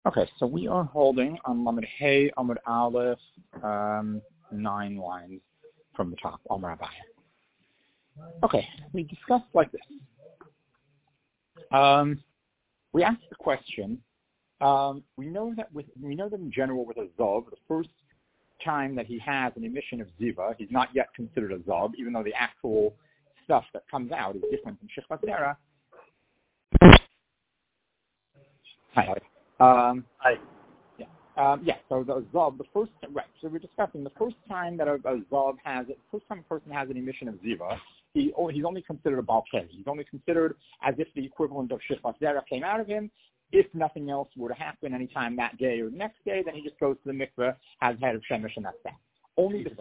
Okay, so we are holding on Lamed Hey Amud Aleph, 9 lines from the top, Amar Abaya. Okay, we discussed like this. We asked the question. We know that in general with a Zov, the first time that he has an emission of Ziva, he's not yet considered a Zov, even though the actual stuff that comes out is different than Shechvat Zera. So the Zov, the first, right, so we're discussing the first time that a Zov has, the first time a person has an emission of Ziva, he's only considered a Balkei. He's only considered as if the equivalent of Shechvat Zera came out of him. If nothing else were to happen anytime that day or the next day, then he just goes to the mikveh, has head of Shemesh, and that's that. Only the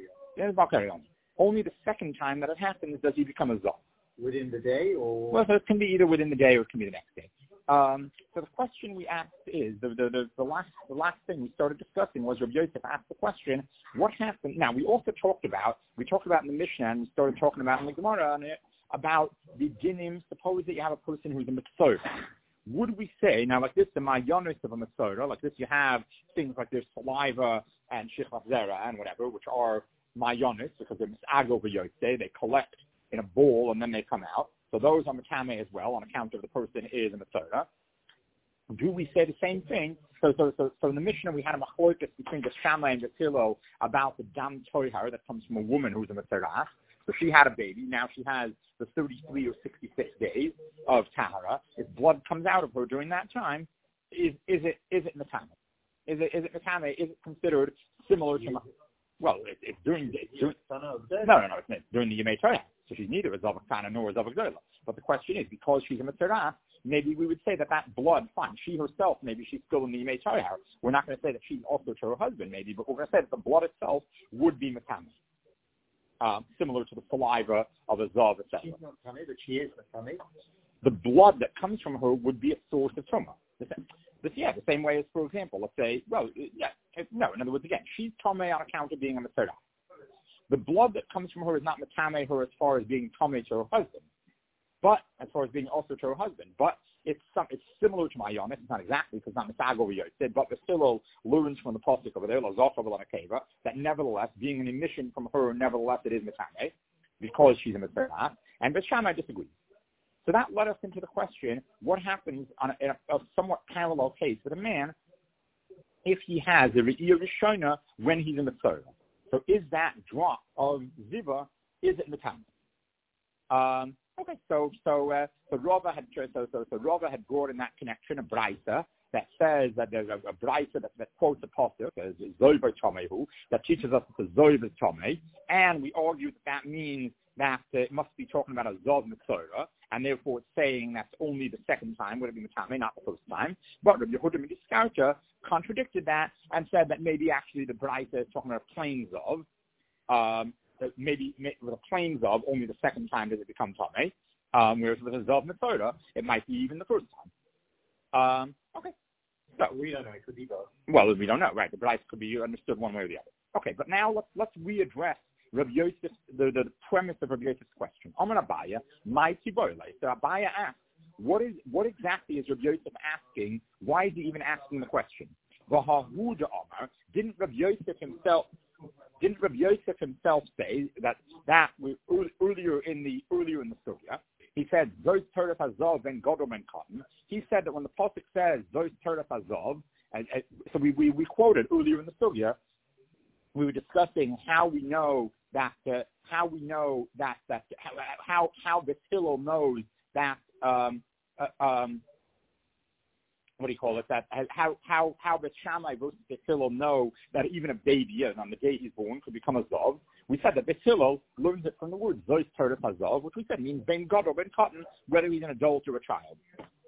second time that it happens does he become a Zov. Within the day, or? Well, so it can be either within the day or it can be the next day. So the question we asked is, the last thing we started discussing was Rabbi Yosef asked the question, what happened? Now, we talked about in the Mishnah, and we started talking about in the Gemara, about the dinim. Suppose that you have a person who's a mitzvah. Would we say, now like this, the mayonis of a mitzvah, like this you have things like there's saliva and shechvat zera and whatever, which are mayonis, because they're misago v'yotze, they collect in a bowl and then they come out. So those are matame as well, on account of the person is a mitzvah. Do we say the same thing? So in the Mishnah we had a machlokas between the Shammai and the Tilo about the dam toihar that comes from a woman who's a mitzvah. So she had a baby. Now she has the 33 or 66 days of tahara. If blood comes out of her during that time, is it matame? Is it matame? Is it considered similar to? Well, it's during it's during the Yemei Torah. So she's neither a Zavak Kana nor a Zavak Zola. But the question is, because she's a Mitzvah, maybe we would say that blood, fine. She herself, maybe she's still in the Yemei Torah. We're not going to say that she's also to her husband, maybe, but we're going to say that the blood itself would be matame. Similar to the saliva of a Zav, etc. She's not tummy, but she is matame. The blood that comes from her would be a source of Tumah. The same way as, for example, let's say, in other words, again, she's Tomei on account of being a Mitzvah. The blood that comes from her is not Matame her as far as being Tomei to her husband, but as far as being also to her husband. But it's similar to Mayonis. It's not exactly, because it's not Misago Yosef, but Vasilo learns from the Pasuk over there, that nevertheless, being an emission from her, nevertheless it is Matame, because she's a Mitzvah, and Beth Shammai disagrees. So that led us into the question, what happens in a somewhat parallel case with a man if he has a Re'iyah Rishona when he's in the Mitzvah? So is that drop of Ziva, is it Matame? So Rava had brought in that connection a Braisa that says that there's a Braisa that quotes a Pasuk as Zoiva Tomehu, that teaches us that the Zoiva is Tomei, and we argue that means that it must be talking about a Zov Mitzvah, and therefore it's saying that's only the second time, would it be Matame, not the first time. But Rabbi Yehuda Midiskarta contradicted that and said that maybe actually the Braisa is talking about a plain Zov, that maybe with a plain Zov, only the second time does it become Tomei, whereas with a Zov Mitzvah, it might be even the first time. So we don't know, it could be both. Well, we don't know, right? The Braisa could be understood one way or the other. Okay, but now let's readdress Rabbi Yosef, the premise of Rabbi Yosef's question. Amar Abaya, my tiboyle. So Abaya asks, what exactly is Rabbi Yosef asking? Why is he even asking the question? V'hahu de'amar, didn't Rabbi Yosef himself say that earlier in the sugya? He said those Torah Hazov and Godom and Cotton. He said that when the pasuk says those Torah Hazov, and so we quoted earlier in the sugya. We were discussing how we know that how Bethilo knows that what do you call it? That how Beth Shammai versus Bethilo know that even a baby, on the day he's born, could become a Zov. We said that Bethilo learns it from the word Zois Torah Hazov, which we said means Ben God or Ben Cotton, whether he's an adult or a child.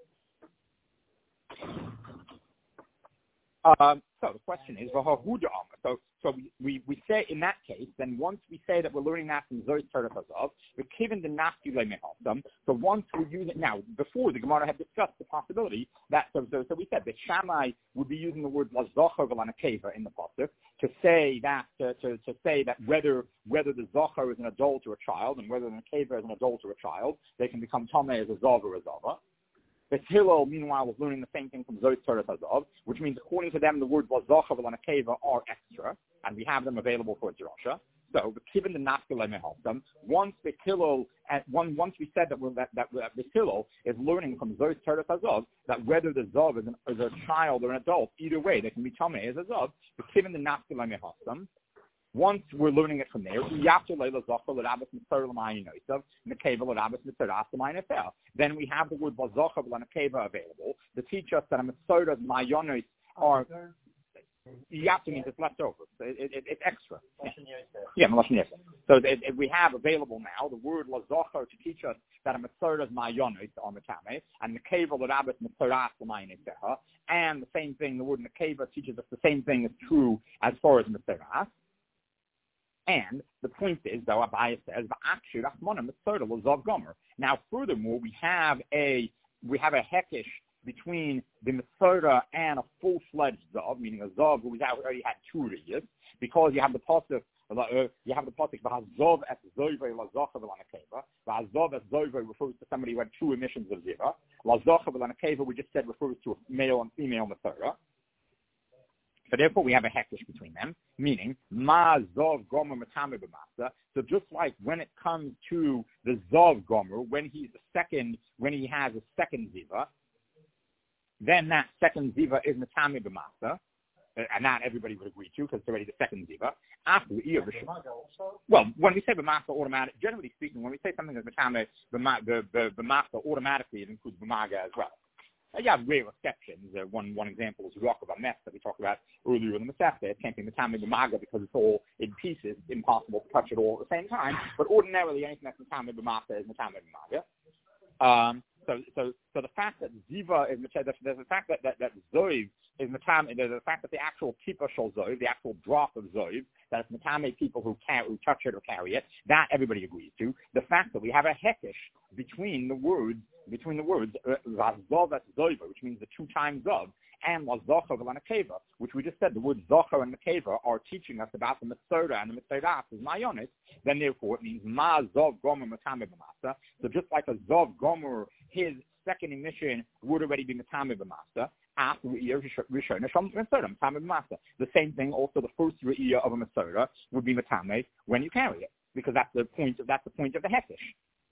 So the question is, so we say in that case, then once we say that we're learning that from Zois Torah Hazov, we're given the Nafti Lemehosam. So once we use it now, before the Gemara had discussed the possibility that, so we said that Shammai would be using the word Lazocher V'lanakeva in the pasuk to say that whether the Zocher is an adult or a child, and whether the Nakeva is an adult or a child, they can become Tomei as a Zov or a Zava. The Hillel, meanwhle, was learning the same thing from Zois Torah Hazov, which means according to them, the words Lazachav and Akeva are extra, and we have them available for Drasha. So, given the Nafkele Mehaltam, once the Hillel, once we said that the Hillel is learning from Zois Torah Hazov, that whether the Zav is a child or an adult, either way, they can be Tameh as a Zav, but given the Nafkele Mehaltam, once we're learning it from there, then we have the word Bazachav and Akeva available to teach us that a Mitzvah of Mayonos are Yapta means it's left over. It's extra. Yeah, Melashon Yosef. So we have available now the word Lazacher to teach us that a Mitzvah of Mayonos are Metame, and Akeva L'Rabbis Mitzvah L'Mayonesecha, and the same thing, the word Akeva teaches us the same thing is true as far as Mitzvah. And the point is, though, Abaye says, now, furthermore, we have a hekish between the Mitzvah and a full-fledged Zav, meaning a Zav who already had 2 riyas, because you have the pasuk V'Hazav et Zoivei Lazachav L'Anakeva. V'Hazav et Zoivei refers to somebody who had 2 emissions of Ziva. Lazachav L'Anakeva, we just said, refers to a male and female Mitzvah. So therefore, we have a hekish between them, meaning ma zov gomer matame b'masa. So just like when it comes to the zov gomer, when he has a second ziva, then that second ziva is matame b'masa, and that everybody would agree to because it's already the second ziva. After well, when we say b'masa automatic, generally speaking, when we say something is matame b'masa, automatically it includes b'maga as well. You have rare exceptions. One example is Ruach of Ames that we talked about earlier in the Masechta. It can't be Matame B'maga because it's all in pieces. It's impossible to touch it all at the same time. But ordinarily, anything that's Matame B'maga is Matame B'maga. So the fact that Ziva is Matame, there's the fact that Zoiv is Matame, there's the fact that the actual Kippah Shel Zoiv, the actual drop of Zoiv, that it's Matame people who touch it or carry it, that everybody agrees to. The fact that we have a hekish between the words Vazav et Zoiva, which means the 2 times Zav, and Lazachav and Akeva, which we just said, the words Zachar and Akeva are teaching us about the Mitzvah and the Mitzvah is Mayonis, then therefore it means Ma Zav Gomer Matame B'masa. So just like a Zav Gomer, his second emission would already be Matame B'masa. After the same thing, also the first Re'iyah of a Mitzvah would be Matame when you carry it, because that's the point of the Hekish.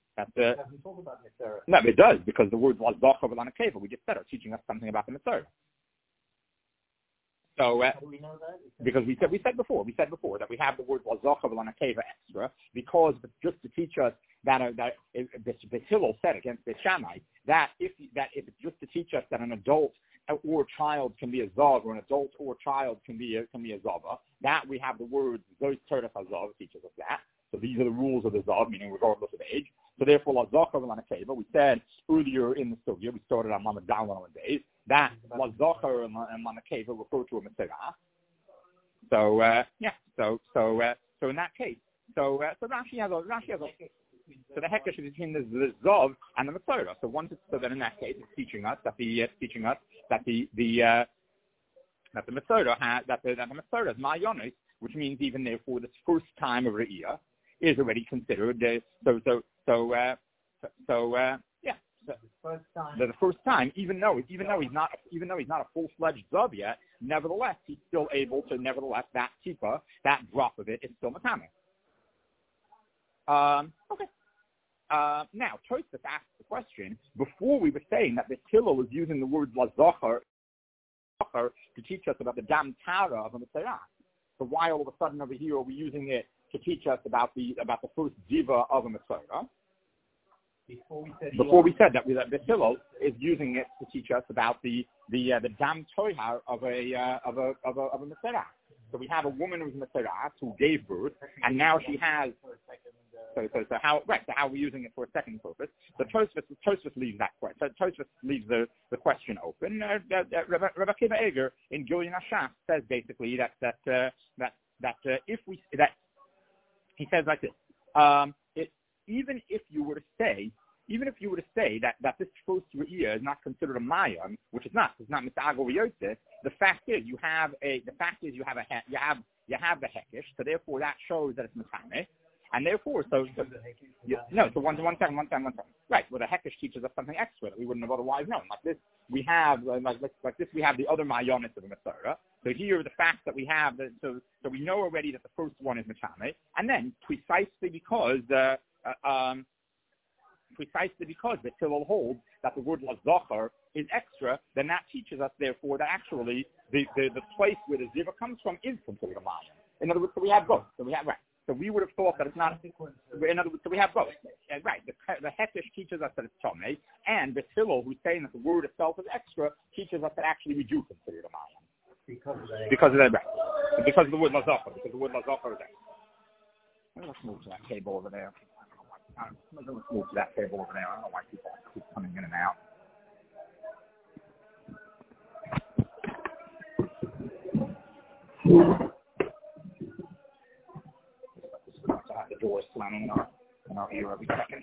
No, it does, because the words Lazachav and Akeva, we just said, are teaching us something about the Mitzvah. So, how do we know that? Because we said before that we have the word Lazachav and Akeva extra, because just to teach us that Hillel said against Beit Shammai that if it's just to teach us that an adult or child can be a zav, or an adult or child can be a zava, that we have the word Zois Torah Hazav teaches us that. So these are the rules of the zav, meaning regardless of age. So therefore, Lazachav and Akeva, we said earlier in the sugya, we started on Lamed Dalman days, that Lazachav and Akeva refer to a Mitzvah. So so in that case, so Rashi has a so the hekesh is between the zav and the Mitzvah. So then in that case, it's teaching us that the Mitzvah is Mayonis, which means even therefore this first time of Re'iyah is already considered the first time, even though he's not a full-fledged zav yet, nevertheless he's still able to that tipa, that drop of it is still matame. Okay. Now Tosfos asked the question before we were saying that the Hillel was using the word Lazacher to teach us about the dam tara of a Mitzvah. So why all of a sudden over here are we using it to teach us about the first ziva of a Mitzvah? Before we said that the Hillel is using it to teach us about the dam toihar of a Mitzvah. So we have a woman who's Mitzvah who gave birth, and now she has. So how are we using it for a second purpose? So Tosfos leaves that question. So Tosfos leaves the question open. Rabbi Akiva Eger in Gilyon HaShas says basically that he says like this. Even if you were to say that this first Re'iyah is not considered a Mayam, which it's not Mitzago Riyotze, the fact is you have the Hekish, so therefore that shows that it's Matame. And therefore, so one second. Right, well, the Hekesh teaches us something extra that we wouldn't have otherwise known. Like this, we have we have the other Mayonis of the Masorah. So here, the fact that we have, so we know already that the first one is Matame, and then precisely because the Hillel holds that the word Lazocher is extra, then that teaches us, therefore, that actually the place where the Ziva comes from is considered a Mayan. In other words, so we have both. So we would have thought that it's not. In other words, so we have both. Right. The Hekesh teaches us that it's Tomei, and the Hillel, who's saying that the word itself is extra, teaches us that actually we do consider it a Mayan. Because of the word Lazocher. Because the word Lazocher is extra. Let's move to that table over there. Let's move to that table over there. I don't know why people keep coming in and out. The door slamming in our ear every second.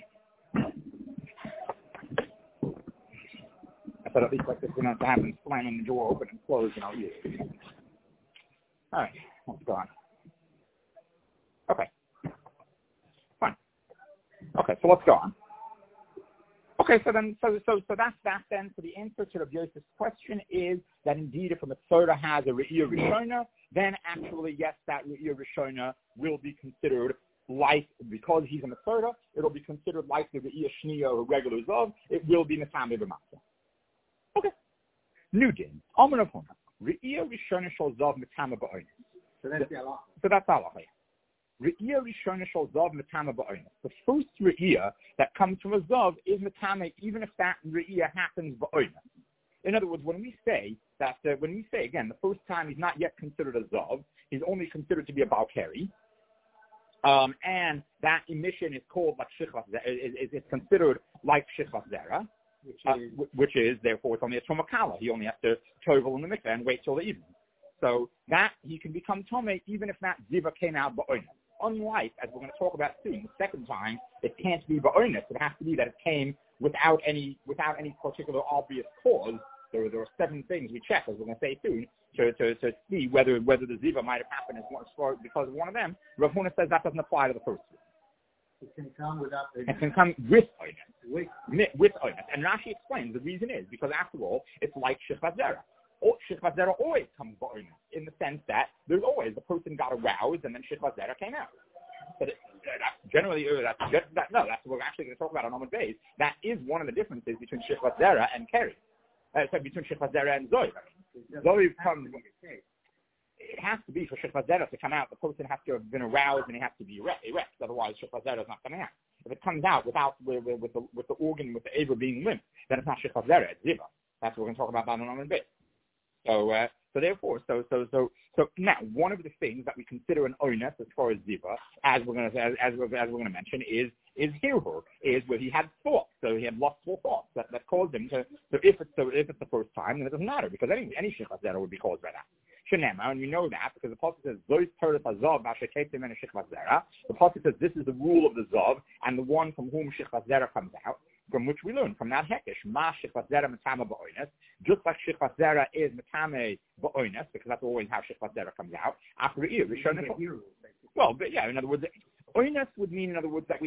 I thought at least like this didn't have to happen, slamming the door open and close in our ear. All right, that's gone. Okay, fine. Okay, so let's go on. Okay, so that's that then. So the answer to Rabbi Yosef's question is that indeed if a Masorah has a Re'iyah Rishona, then actually, yes, that Re'iyah Rishona will be considered like, because he's a Masorah, it'll be considered like the Re'iyah Shniya or regular Zav, it will be Matame B'Matzah. Okay. New din. Alman of Hona. Re'iyah Rishona shall Zav Matame B'Onis. So that's Allah. Re'iyah Rishona shall Zav Matame B'Onis. The first Re'iyah that comes from a Zav is Matame, even if that Re'iyah happens B'Onis. In other words, when we say again, the first time he's not yet considered a Zav, he's only considered to be a Balkari, and that emission is called like Shichlas, it's considered like Shichlas Zera, which is, therefore, it's only a Tomakala. He only has to tovel in the mikveh and wait till the evening. So that he can become Tomei even if that Ziva came out Ba'onis. Unlike, as we're going to talk about soon, the second time, it can't be Ba'onis. It has to be that it came without any particular obvious cause. There are 7 things we check, as we're going to say soon, to see whether the Ziva might have happened because of one of them. Rav Huna says that doesn't apply to the first one. It can come without. It can come with Oinus. With Oinus. And Rashi explains the reason is because, after all, it's like Shechvat Zera. Shechvat Zera always comes by Oinus, in the sense that there's always the person got aroused and then Shechvat Zera came out. But that's what we're actually going to talk about on Amud Beis. That is one of the differences between Shechvat Zera and Keri. Between Shechvat Zera and Zoy. Zoy comes. It has to be for Shechvat Zera to come out. The person has to have been aroused and he has to be erect. Otherwise, Shechvat Zera is not coming out. If it comes out without with the organ, with the Aver being limp, then it's not Shechvat Zera. It's Ziva. That's what we're going to talk about on Amud Beis. So therefore, now one of the things that we consider an oinus as far as Ziva, as we're going to mention, is hirhur, is where he had thoughts, so he had lustful thoughts that caused him to. So if it's the first time, then it doesn't matter because any shechvat zera would be caused by that. Shenema, and you know that because the pasuk says Zois Torah Zav B'Shekeitim and Shechvat Zera. The pasuk says this is the rule of the Zav and the one from whom Shechvat Zera comes out. From which we learn from that hekesh, ma shechvat zera matame ba'oines, just like shechvat zera is matame ba'oines, because that's always how shechvat zera comes out. After Re'iyah Rishona, well, but yeah, in other words, oines would mean, in other words, that we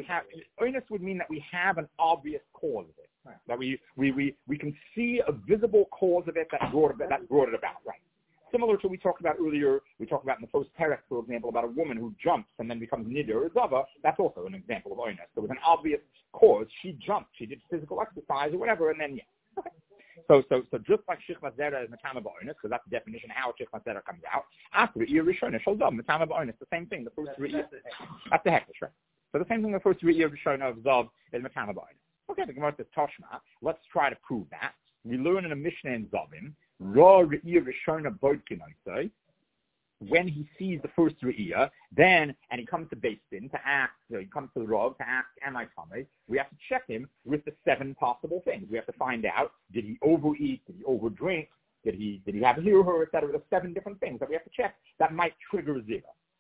have an obvious cause of it, right. That we can see a visible cause of it that brought it about, right? Similar to we talked about earlier, we talked about in the first parak, for example, about a woman who jumps and then becomes nidya or zava. That's also an example of oinus. There was an obvious cause. She jumped. She did physical exercise or whatever, and then, yeah. Okay. So just like shechvat zera is matama ba'oinus, because that's the definition of how shechvat zera comes out, after Re'iyah Rishona, shalzam, matama ba'oinus, the same thing. The first Re'iyah, that's the hekesh, right? So the same thing, the first Re'iyah Rishona of zav is matama ba'oinus. Okay, the Gemara says Toshma. Let's try to prove that. We learn in a Mishnah in Zavim, Ra Re'iyah Rishona Bodkin, when he sees the first Re'iyah, then, and he comes to Beis Din to ask, he comes to the Rav to ask, am I Tamei? We have to check him with the 7 possible things. We have to find out, did he overeat, did he overdrink, did he have hirhur, etc. There's 7 different things that we have to check that might trigger Ziva.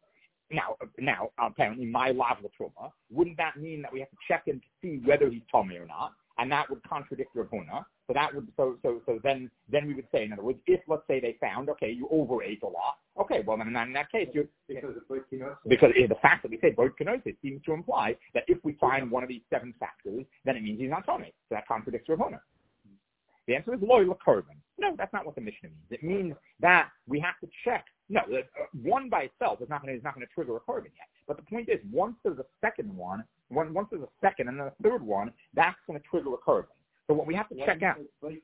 Now, apparently, my lav l'truma, wouldn't that mean that we have to check him to see whether he's Tamei or not? And that would contradict Rav Huna, So that would then we would say, in other words, if let's say they found, okay, you overate a lot, okay, well then in that case because the fact that we say both kenosis seems to imply that if we find one of these 7 factors, then it means he's not Tomei. So that contradicts Rav Huna. The answer is loy l'korban. No, that's not what the Mishnah means. It means that we have to check. No, one by itself is not going to trigger a korban yet. But the point is, once there's a second one, once there's a second and then a third one, that's going to trigger a korban. So what we have to check out.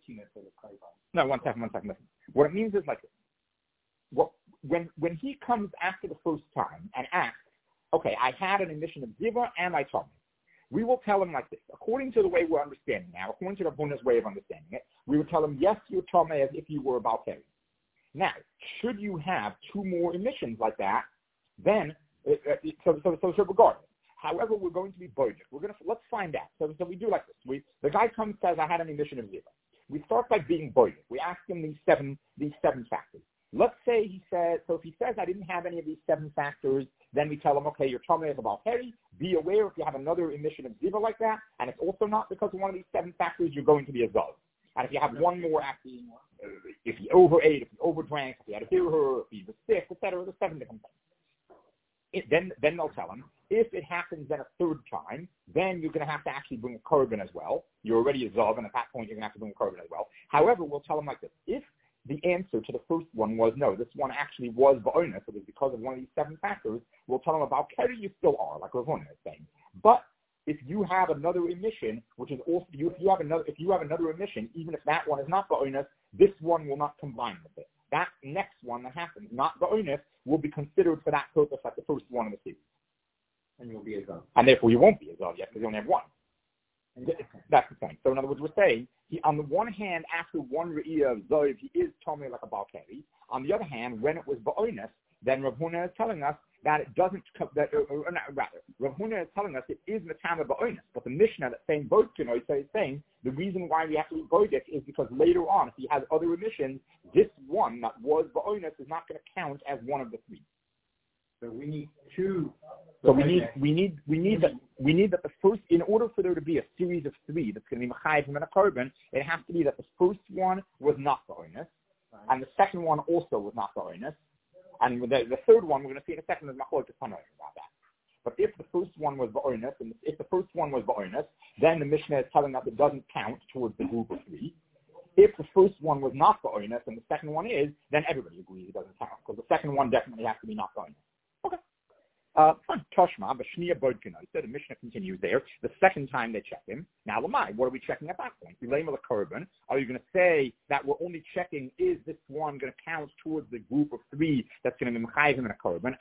No, one second. Listen. What it means is like this. When he comes after the first time and asks, okay, I had an emission of ziva and I told me. We will tell him like this. According to the way we're understanding now, according to the Rav way of understanding it, we would tell him, yes, you're Tomei as if you were a Balkari. Now, should you have 2 more emissions like that, then, so regardless. However, we're going to be budget. Let's find out. So we do like this. The guy comes and says, I had an emission of ziva. We start by being budget. We ask him these seven factors. Let's say he says, so if he says I didn't have any of these 7 factors, then we tell him, okay, you're Tomei as a Balkari. Be aware if you have another emission of ziva like that, and it's also not because of one of these 7 factors, you're going to be a Zav. And if you have one more acting, if he overate, if he overdrank, if he had a hear, if he was sick, etc., there's 7 different things. Then they'll tell him, if it happens then a third time, then you're going to have to actually bring a korban as well. You're already a Zav, and at that point you're going to have to bring a korban as well. However, we'll tell him like this. If the answer to the first one was no, this one actually was ba'onus, it was because of one of these 7 factors, we'll tell him about Keri you still are, like Rav Huna is saying. But if you have another emission, which is also, if you have another emission, even if that one is not ba'onus, this one will not combine with it. That next one that happens, not ba'onus, will be considered for that purpose like the first one in the series. And you'll be a Zav. And therefore you won't be a Zav yet because you only have 1. That's the point. So in other words, we're saying, on the one hand, after one Re'iyah of Zoiv, he is Tomei like a Balkari. On the other hand, when it was Ba'onus, then Rav Huna is telling us that it doesn't, Rav Huna is telling us it is Matama Ba'onus. But the Mishnah that's saying both Kenoisa is saying the reason why we have to be Boidik is because later on, if he has other emissions, this one that was Ba'onus is not going to count as one of the 3. So we need 2. So we need that the first, in order for there to be a series of 3 that's going to be Mechayim and a korban, it has to be that the first one was not ba'onus, and the second one also was not ba'onus, and the third one we're going to see in a second is Machlokes Tanoim about that. But if the first one was ba'onus, and if the first one was ba'onus, then the Mishnah is telling us it doesn't count towards the group of 3. If the first one was not ba'onus and the second one is, then everybody agrees it doesn't count because the second one definitely has to be not ba'onus. Okay. Toshma, Bashniya Bodkina. So the Mishnah continues there. The second time they check him. Now, Lamai, what are we checking at that point? Are you going to say that we're only checking, is this one going to count towards the group of 3 that's going to be Mechayim and a korban?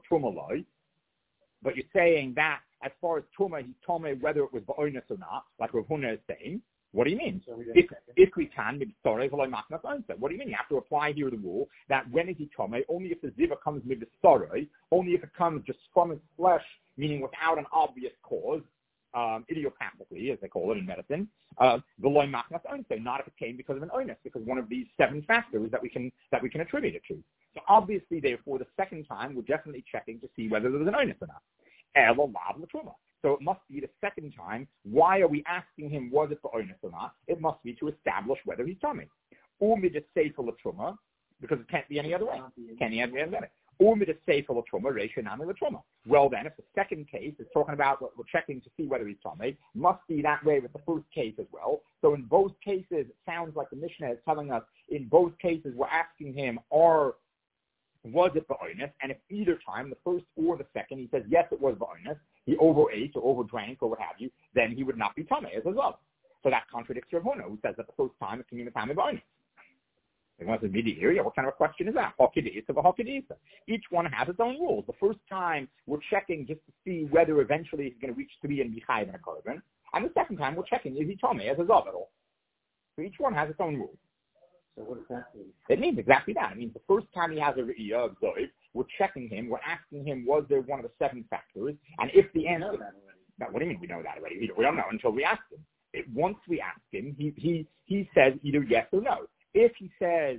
But you're saying that as far as Tumah, he's Tomei whether it was Ba'onus or not, like Rav Huna is saying. What do you mean? So if we can, maybe sorry, what do you mean? You have to apply here the rule that when is he Tomei? Only if the ziva comes maybe sorry, only if it comes just from his flesh, meaning without an obvious cause, idiopathically, as they call it in medicine, the loy machnas onse, not if it came because of an onus, because one of these 7 factors that we can attribute it to. So obviously, therefore, the second time we're definitely checking to see whether there was an onus or not. So it must be the second time. Why are we asking him, was it for onus or not? It must be to establish whether he's Tomei. Or midis seifel truma, because it can't be any other way. Can't be any other way. Or midis seifel truma, reisha nami truma. Well then, if the second case is talking about what we're checking to see whether he's Tomei, must be that way with the first case as well. So in both cases, it sounds like the Mishnah is telling us, in both cases, we're asking him, was it ba'onus? And if either time, the first or the second, he says, yes, it was ba'onus, he overate or overdrank or what have you, then he would not be Tomei as well. So that contradicts Rav Huna, who says that the first time it can be Matame ba'onus. They want to immediately hear, what kind of a question is that? Each one has its own rules. The first time, we're checking just to see whether eventually he's going to reach 3 and be Chayv and a korban. And the second time, we're checking, is he Tomei as a Zav at all? So each one has its own rules. So what does that mean? It means exactly that. It means the first time he has a Re'iyah of Zoiv, we're checking him, we're asking him, was there one of the 7 factors? And if the answer... No, what do you mean we know that already? We don't know until we ask him. Once we ask him, he says either yes or no. If he says,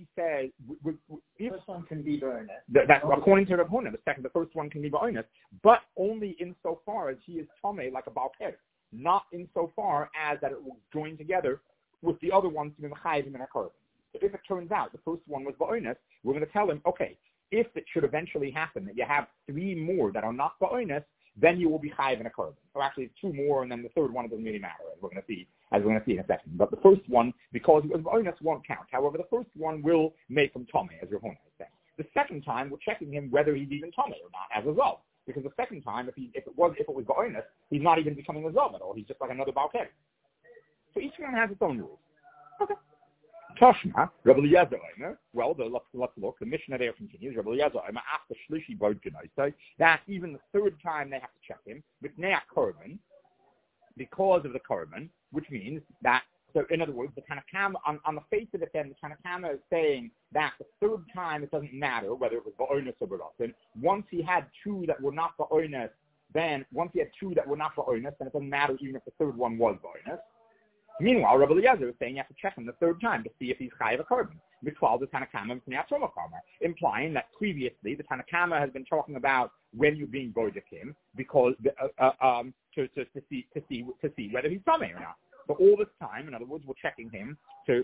first one can be ba'onus. That's according to Rav Huna. The first one can be ba'onus, but only insofar as he is Tomei like a Balkari, not insofar as that it will join together with the other ones to be Chayim in a korban. So if it turns out the first one was ba'onis, we're going to tell him, okay, if it should eventually happen that you have 3 more that are not ba'onis, then you will be Chayim in a korban. So actually 2 more, and then the third one, it doesn't really matter, as we're going to see in a second. But the first one, because it was ba'onis, won't count. However, the first one will make him Tomei, as Rav Huna is saying. The second time, we're checking him whether he's even Tomei or not as a Zav. Because the second time, if it was ba'onis, he's not even becoming a Zav at all. He's just like another Balkari. So each one has its own rules. Okay. Toshma, Rabbi Eliezer Omer. Well, let's look. The Mishnah there continues. Rabbi Eliezer Omer after Shlishi Bod Genoisai, that even the third time they have to check him with Ne'ak Korban, because of the Korban, which means that. So in other words, the Tanakama on the face of it, then the Tanakama is saying that the third time it doesn't matter whether it was ba'onis or ba'onis. Once he had 2 that were not ba'onis, then it doesn't matter even if the third one was ba'onis. Meanwhile, Rabbi Eliezer is saying you have to check him the third time to see if he's chayav a korban. Because the Tanakama is implying that previously the Tanakama has been talking about when you're being boidekim because to see whether he's tamei or not. So all this time, in other words, we're checking him to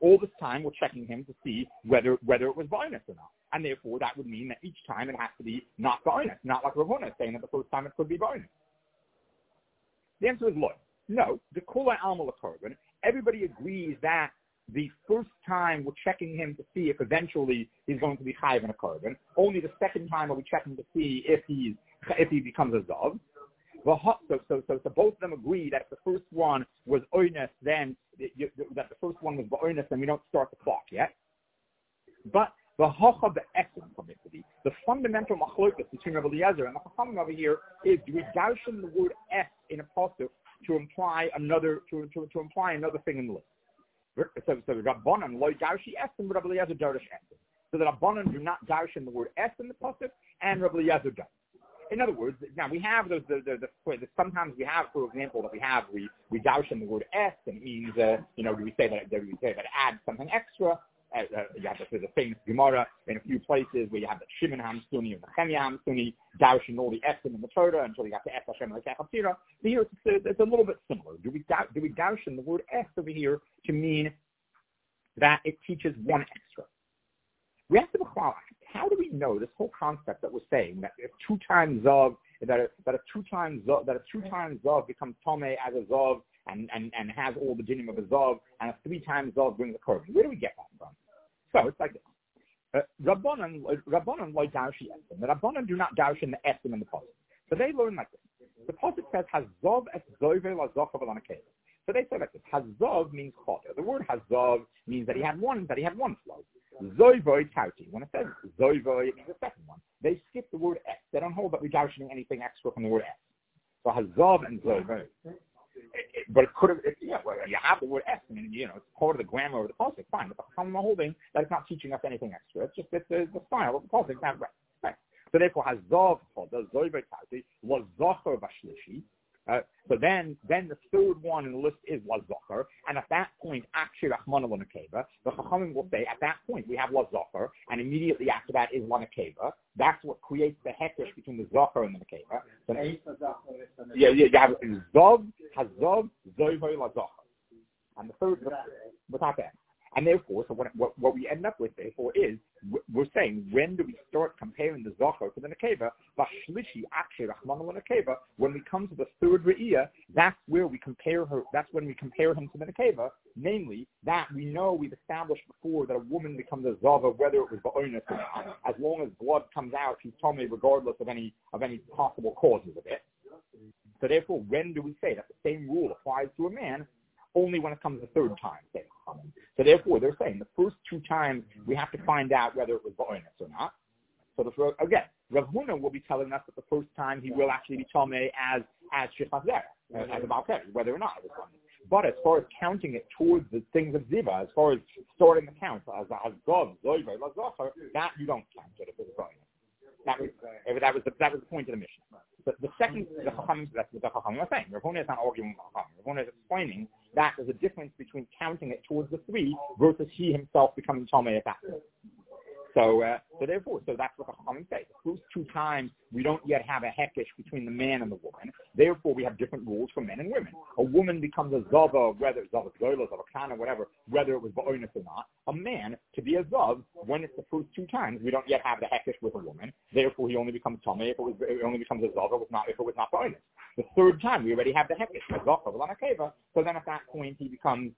see whether it was ba'onis or not. And therefore, that would mean that each time it has to be not ba'onis, not like Rav Huna saying that the first time it could be ba'onis. The answer is no. The kula alma korban. Everybody agrees that the first time we're checking him to see if eventually he's going to be chayav in a korban. Only the second time are we checking to see if he becomes a zav. So both of them agree that if the first one was oines, then that the first one was ba'onis, and we don't start the clock yet. But the fundamental machlokas between Rabbi Eliezer and the Chachamim over here is do we darshan the word es in a pasuk to imply another thing in the list. So Rabbanan loy darshi es and Rabbi Eliezer darish es. So the Rabbanan do not darshan the word es in the pasuk, and Rabbi Eliezer does. In other words, now we have those. Sometimes we have, for example, that we darshan the word es, and it means do we say that it adds something extra? You have there's a famous Gemara in a few places where you have the Shimon Hamsuni and the Nehemiah Hamsuni darshan all the esim in the Torah until you got to es Hashem l'kechatira. Here it's a little bit similar. Do we darshan the word es over here to mean that it teaches one extra? We have to be clear. How do we know this whole concept that we're saying that if 2 times zav a 2 times zav becomes tomei as a zav and has all the dinim of a zav, and a 3 times zav brings a korban? Where do we get that from? So it's like this. Rabbanan loy darshi esim. The Rabbanan do not darshan the esim in the pasuk. So they learn like this. The pasuk says hazav es zoive la zachav al anakeh. So they say like this. Hazav means choter. The word hazav means that he had one flow. Zoivoi tauti. When it says zoivoi, it means the second one. They skip the word es. They don't hold that we're darshaning anything extra from the word es. So hazav and zoivoi. But it could have, you have the word es, and it's part of the grammar of the pasuk. Fine, but I'm holding that it's not teaching us anything extra. It's the style of the pasuk. Right. So therefore, hazav choda zoivoi tauti was zocher v'shlishi. So then the third one in the list is Lazocher, and at that point, actually Rachmana Lanakeva, the Chachamim will say at that point we have Lazocher, and immediately after that is Lanakeva. That's what creates the hekesh between the Zocher and the Nakeva. So, you have Zov, Hazov, Zoivoi, Lazocher, and the third without that. And therefore, so what we end up with, therefore, is we're saying when do we start comparing the Zocher to the Nekeva? Bashlishi, actually, Rachmana L'Nekeva. When we come to the third Re'iyah, that's where we compare her. That's when we compare him to the Nekeva. Namely, that we know we've established before that a woman becomes a Zava whether it was ba'onis or not. As long as blood comes out, she's tomei regardless of any possible causes of it. So therefore, when do we say that the same rule applies to a man? Only when it comes the third time. So therefore, they're saying the first 2 times we have to find out whether it was ba'onis or not. So again, Rav Huna will be telling us that the first time he will actually be tomei as shechas zera, as a balkari, whether or not it was ba'onis. But as far as counting it towards the things of ziva, as far as starting the count as gov, zoiver, lazacher, that you don't count it if it was ba'onis. That was the point of the mission. But the second, that's what the Chachamim are saying. Rav Huna is not arguing with the Chachamim. Rav Huna is explaining that there's a difference between counting it towards the 3 versus he himself becoming tomei at that point. So that's what the Chachamim say. The first 2 times we don't yet have a hekesh between the man and the woman. Therefore, we have different rules for men and women. A woman becomes a Zava, whether it's Zava Zola, Zava Kana, whatever, whether it was Ba'onis or not. A man, to be a Zav, when it's the first two times, we don't yet have the Hekesh with a woman. Therefore, he only becomes Tomei if it only becomes a Zava if it was not Ba'onis. The third time, we already have the Hekesh, so then at that point, he becomes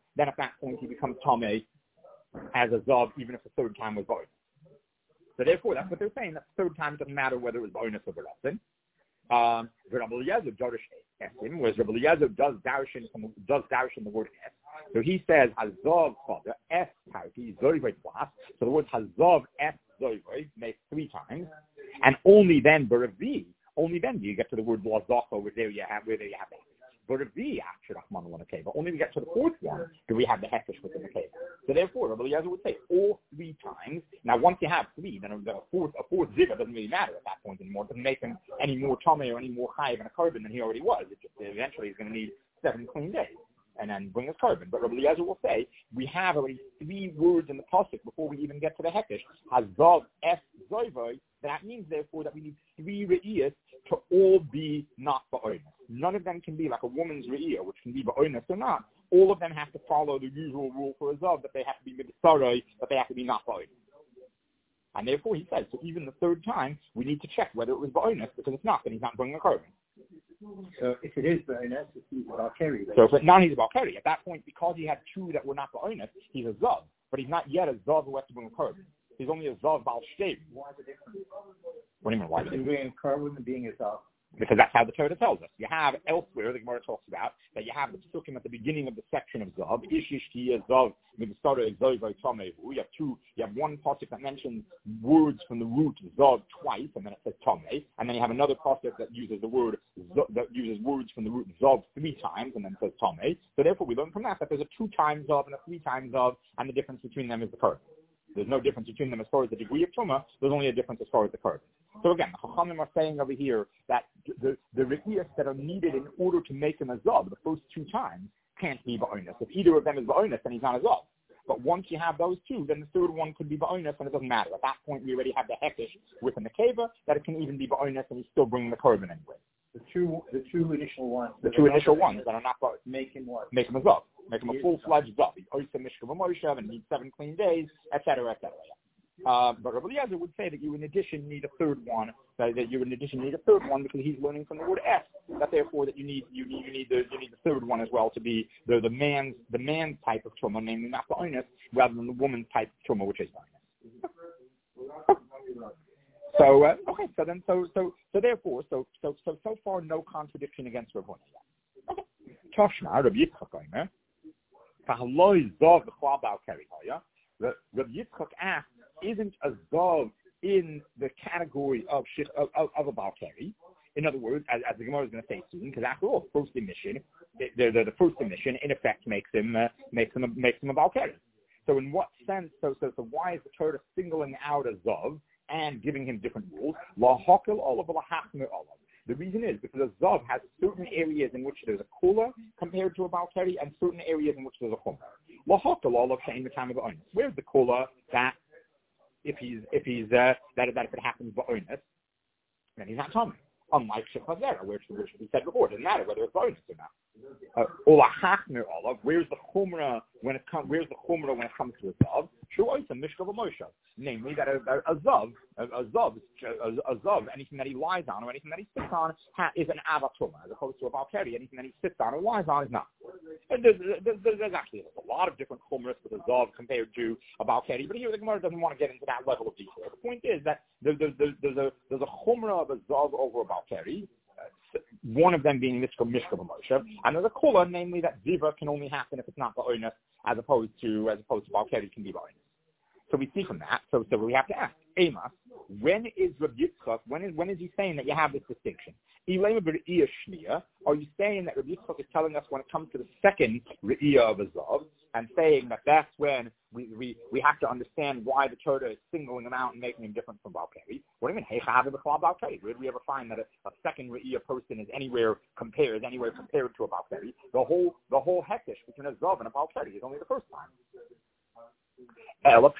Tomei as a Zav, even if the third time was Ba'onis. So therefore, that's what they're saying. That the third time it doesn't matter whether it was Ba'onis or B'Rassin. Rabbi Eliezer whereas Rabbi Eliezer does darshan the word es. So he says Hazav father es party zoivay plus. So the word Hazav es zoivay makes 3 times, and only then Baravi, only then do you get to the word Lazacha where there you have that. Baravi actually but only we get to the fourth one do we have the hekesh within the cave. So therefore, Rabbi Eliezer would say all 3 times. Now, once you have 3, then a fourth ziva doesn't really matter at that point anymore. It doesn't make him any more tamei or any more chayiv in a carbon than he already was. It just eventually he's going to need 7 clean days and then bring his carbon. But Rabbi Eliezer will say we have already 3 words in the pasuk before we even get to the hekesh. Hazav es zoivay. That means therefore that we need 3 re'iyas to all be not ba'onis. None of them can be like a woman's re'iyah, which can be ba'onis or not. All of them have to follow the usual rule for a zav, that they have to be mitzarei, but they have to be not ba'onis. And therefore he says, so even the third time, we need to check whether it was ba'onis, because if not, then he's not bringing a carbon. So if it is ba'onis, he's a Balkari. So if now he's a Balkari. At that point, because he had 2 that were not ba'onis, he's a zav, but he's not yet a zav who has to bring a carbon. He's only a zav bal shtei. Why the difference? What do you mean, why? In being a carbon and being a zav. Because that's how the Torah tells us. You have elsewhere, the Gemara talks about, that you have the psukim at the beginning of the section of Zav, Ishishti, Zav, Mitzara, Zav, Tomevu. You have one pasuk that mentions words from the root Zav twice, and then it says Tomei, and then you have another pasuk that uses words from the root Zav 3 times, and then says Tomei. So therefore we learn from that there's a 2 times Zav and a 3 times Zav, and the difference between them is the curve. There's no difference between them as far as the degree of Tumah, there's only a difference as far as the curve. So again, the Chachamim are saying over here that the re'iyas that are needed in order to make him a zav the first 2 times can't be ba'onis. If either of them is ba'onis, then he's not a zav. But once you have those 2, then the third one could be ba'onis, and it doesn't matter. At that point, we already have the hekesh within the keva that it can even be ba'onis, and he's still bringing the carbon anyway. The two initial ones. The 2 initial ones that are not ba'onis. Make him what? Make him a zav. Make him a full-fledged zav. He's oisa mishkav moshev and needs 7 clean days, etc., etc. But Rabbi Eliezer would say that you in addition need a third one. Because he's learning from the word es. That therefore that you need the third one as well to be the man's type of truma, namely not the onus, rather than the woman's type of truma, which is onus. So therefore so far no contradiction against Rav Huna. Okay. Toshma Rabbi Yitzchak Omer. Kahaloi zav v'chla bal keri haya. Rabbi Yitzchak asks, isn't a zav in the category of a Balkari? In other words, as the Gemara is going to say soon, because after all, the first emission in effect makes him a Balkari. So in what sense? So why is the Torah singling out a zav and giving him different rules? La hakel olav, la hachmer olav. The reason is because a zav has certain areas in which there's a kula compared to a Balkari, and certain areas in which there's a chumrah. La hakel olav she'ein the time of onus. Where's the kula that if it happens ba'onis, then he's not tummy. Unlike Shechazera, which we said before, it doesn't matter whether it's ba'onis or not. Where's the chumrah when it comes to a zav? Namely, that a zav, anything that he lies on or anything that he sits on is an avatuma, as opposed to a balkari. Anything that he sits on or lies on is not. There's actually a lot of different chumras with a zav compared to a balkari, but here the Gemara doesn't want to get into that level of detail. The point is that there's a chumrah of a zav over a balkari. One of them being Mishka Moshev, and there's a kula, namely that ziva can only happen if it's not ba'onis, as opposed to balkari can be ba'onis. So we see from that. So we have to ask, Amos, when is Rabbi Yitzchak? When is he saying that you have this distinction? Are you saying that Rabbi Yitzchak is telling us when it comes to the second re'iyah of a zav, and saying that that's when we have to understand why the Torah is singling him out and making him different from Balkari? What do you mean? Where do we ever find that a second re'iyah person is anywhere compared to a Balkari? The whole hektish between a zav and a Balkari is only the first time.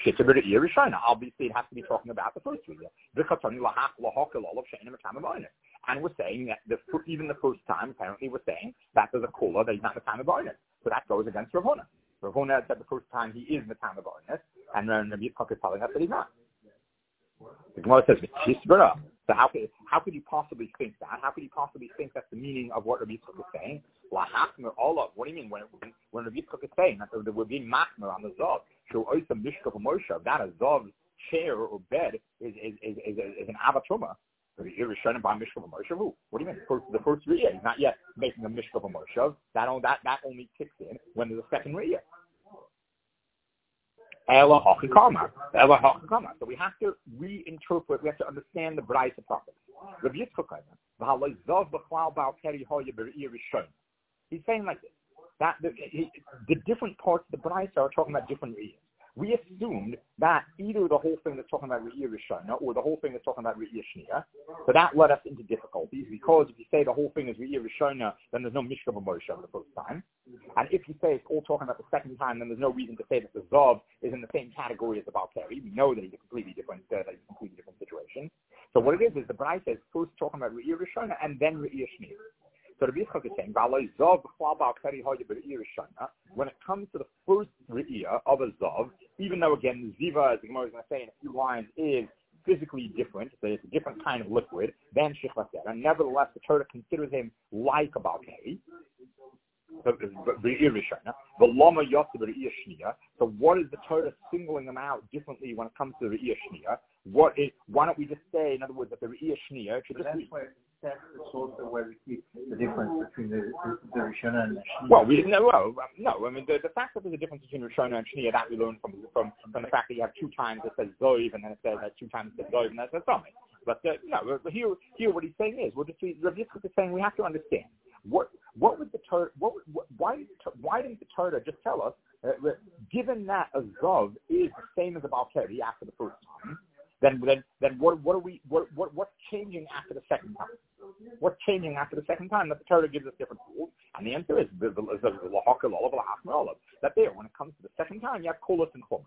Obviously, it has to be talking about the first re'iyah. And we're saying that even the first time, apparently we're saying that there's a kula that he's not the time of Ba'inus. So that goes against Rav Huna. Rav Huna said the first time he is in the time of Ba'inus, and then Rabbi Yitzchak is telling us that he's not. The Gemara says, so how could you possibly think that? How could you possibly think that's the meaning of what Rabbi Yitzchak is saying? What do you mean when Rabbi Yitzchak is saying that we're being machmer on the Zav? So Oisa Mishka Moshe, that a Zav chair or bed is an Avatruma. What do you mean? The first Riyah, he's not yet making a Mishka Moshe. That only kicks in when there's a second Riyah. So we have to reinterpret, we have to understand the Braisa properly. He's saying like this, that the different parts of the Braisa are talking about different Riyahs. We assumed that either the whole thing is talking about Re'iyah Rishona or the whole thing is talking about Re'iyah Shniya. So that led us into difficulties because if you say the whole thing is Re'iyah Rishona, then there's no Mishka B'Moshe the first time. And if you say it's all talking about the second time, then there's no reason to say that the Zav is in the same category as the Balkari. We know that he's a completely different situation. So what it is the Braisa is first talking about Re'iyah Rishona and then Re'iyah Shniya. So Rabbi Yitzchak is saying, when it comes to the first Re'iyah of a Zav, even though again the Ziva, as the Gemara is going to say in a few lines, is physically different, so it's a different kind of liquid than Shechvat Zera, and nevertheless the Torah considers him like a Balkari. So what is the Torah singling them out differently when it comes to the Re'iyah Shniya? Why don't we just say, in other words, that the Re'iyah Shniya should just be... That's also where we see the difference between the Rishona and the Shniya. Well, no. I mean, the fact that there's a difference between Rishona and Shniya, that we learn from the fact that you have two times it says Zoiv, and then it says that two times it says Zoiv, and that says something. But but here what he's saying is, Rav Yitzchak is saying we have to understand what was the Torah? Why didn't the Torah just tell us, given that a Zav is the same as a Balkari after the first time? Then what's changing after the second time? What's changing after the second time that the Torah gives us different rules? And the answer is that there, when it comes to the second time, you have kolos and chomer.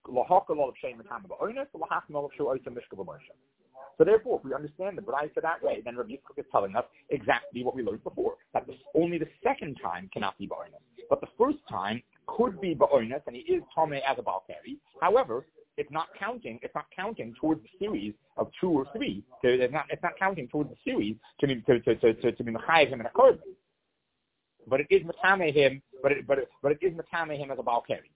So therefore, if we understand the Braisa that way, then Rabbi Yitzchak is telling us exactly what we learned before, that only the second time cannot be ba'oinus, but the first time could be ba'oinus, and he is tomei as a balkari. However, it's not counting towards the series of 2 or 3. So it's not counting towards the series to be mechayev him in a korban. But it is metameh him. But it is metameh him as a balkari.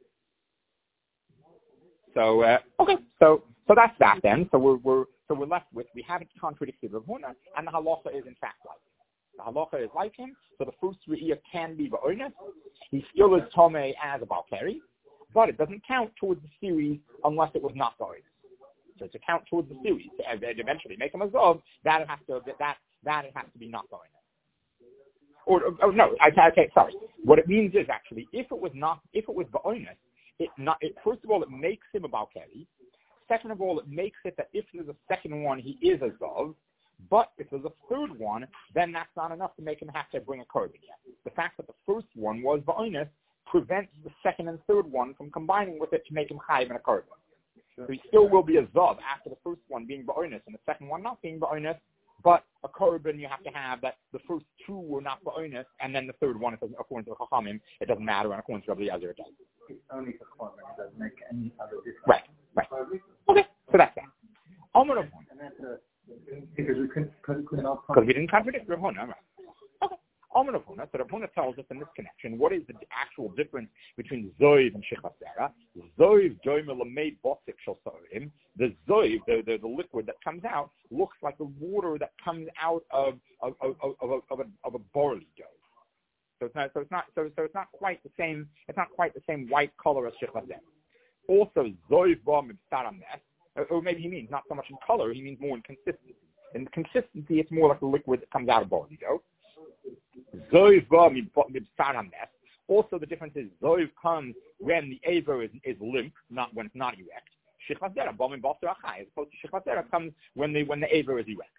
So okay. So that's that then. So we're left with, we haven't contradicted Rav Huna, and the halacha is in fact like him. The halacha is like him. So the first re'iyah can be ba'oinus. He still is tomei as a balkari. But it doesn't count towards the series unless it was not ba'oinus. So to count towards the series, and eventually make him a Zav, that has to be not ba'oinus. Okay, sorry. What it means is actually, if it was ba'oinus, first of all, it makes him a balkari. Second of all, it makes it that if there's a second one, he is a Zav. But if there's a third one, then that's not enough to make him have to bring a korban yet. The fact that the first one was ba'oinus prevents the second and third one from combining with it to make him chayiv in a korban. So he still will be a zav after the first one being ba'oinus and the second one not being ba'oinus, but a korban you have to have that the first 2 were not ba'oinus, and then the third one, according to the Chachamim, it doesn't matter, and according to Rabbi Eliezer, it does. It's only for korban, it doesn't make any other difference. Right. Okay, so that's that. And that's because we didn't contradict Rav Huna, right? Okay. So Rav Huna tells us in this connection what is the actual difference between Zoiv and Shechvat Zera. Zoiv doimel lamei botzik shel sorim. The Zoiv, the liquid that comes out, looks like the water that comes out of a barley dough. So it's not quite the same. It's not quite the same white color as Shechvat Zera. Also, Zoiv ba mibsar hames, or maybe he means not so much in color. He means more in consistency. In consistency, it's more like a liquid that comes out of barley dough. Zoiv ba mibsar hames. Also, the difference is Zoiv comes when the aver is limp, not when it's not erect. Shechvat Zera ba mibsar achai, as opposed to Shechvat Zera comes when the aver is erect.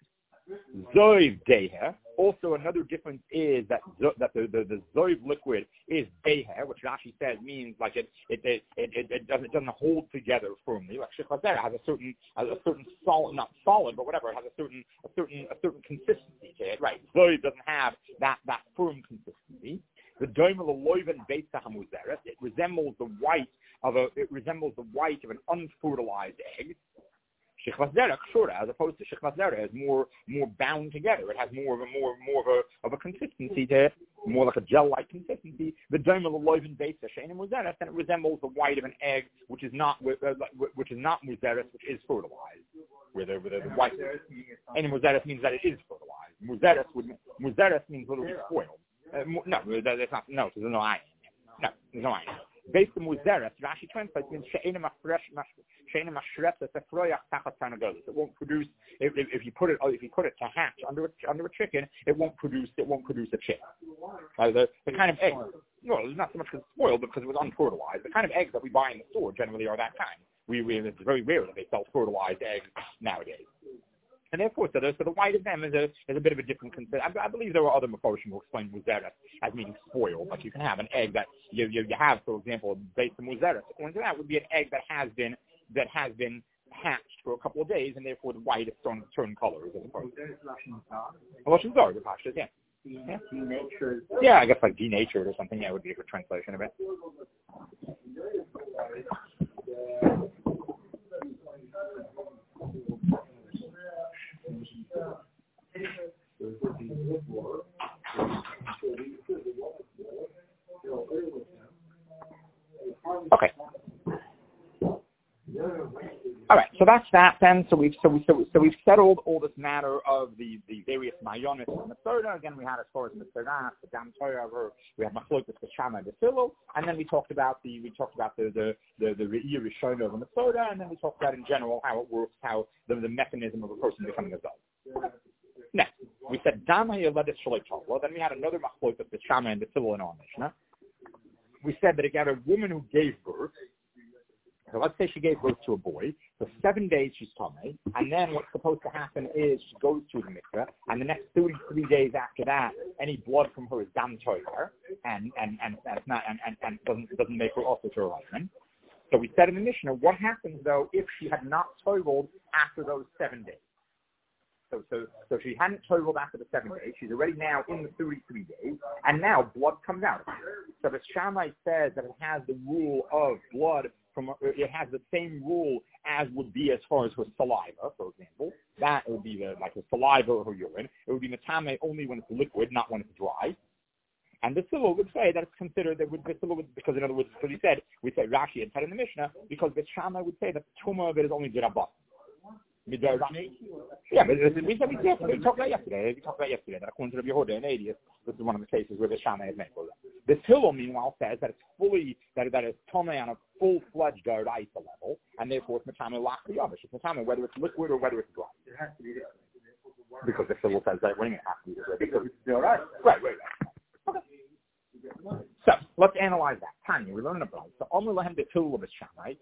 Zoiv Deher. Also, another difference is that the Zoiv liquid is Deher, which Rashi says means like it doesn't hold together firmly. Like Shechazera has a certain solid, not solid, but whatever. It has a certain consistency to it, right? Zoiv doesn't have that firm consistency. The Doimel Loiven Beitza Hamuzeret. It resembles the white of an unfertilized egg. Shechvazera kshura, as opposed to shechvazera, is more bound together. It has more of a consistency to it, more like a gel-like consistency. The dome of the loiven beitza she'enim muzeres, and it resembles the white of an egg, which is not muzeres, which is fertilized. Where the white she'enim muzeres means that it is fertilized. Muzeres means literally spoiled. No, that's not. No, there's no iron. No, there's no iron. Based on muzeres, Rashi translates means she'enim it won't produce if you put it to hatch under a chicken, it won't produce a chick. The kind of eggs, it's not so much because it's spoiled, but because it was unfertilized. The kind of eggs that we buy in the store generally are that kind. It's very rare that they sell fertilized eggs nowadays. And therefore, so the white of them is a bit of a different concept. I believe there were other Mephoshim who explain muzeres as meaning spoiled. Like you can have an egg that you have, for example, based on muzeres. According to that, would be an egg that has been hatched for a couple of days, and therefore the white is turn colors. Lashon Zar, the Pashtas, yeah. Denatured. Yeah, I guess like denatured or something. Yeah, would be a good translation of it. Okay. All right, so that's that then. So we've settled all this matter of the various mayonis in the Soda. Again, we had as far as the Soda, the Dam Torah, we had Machlokas, the Shama, the Silo, and then we talked about the Re'iyah Rishona of the Soda, and then we talked about in general how it works, how the mechanism of a person becoming a Zol. Next, we said Dam HaYoledes Shalei Tova. Then we had another Machlokas, the Shama and the Silo in our Mishnah. We said that again, a woman who gave birth. So let's say she gave birth to a boy. For 7 days she's tummy, and then what's supposed to happen is she goes to the mikveh, and the next 33 days after that, any blood from her is dam toiler, and doesn't make her also to her husband. So we said in the Mishnah, what happens though if she had not toiled after those 7 days? So she hadn't toiled after the 7 days. She's already now in the 33 days, and now blood comes out of her. So the Shammai says that it has the rule of blood. It has the same rule as would be as far as her saliva, for example. That would be like her saliva or her urine. It would be metame only when it's liquid, not when it's dry. And the Silo would say that it's considered that because in other words, because we said Rashi had said in the Mishnah, because the Shammai would say that the tumah of it is only dirabah. Yeah, but we talked about yesterday. That according to Rabbi Yehuda and Adius, this is one of the cases where the Shammai is made for that. The Hillel, meanwhile, says that it's fully that it's tomei on a full-fledged Daraisa level, and therefore it's matame lach yavish. It's matame whether it's liquid or whether it's dry. It has to be liquid. Because the Hillel says that when it has to be liquid. Because it's Daraisa. Right. Okay. So let's analyze that. Tanya, we learned about it. So Omer Lahem the Hillel of the Shammai.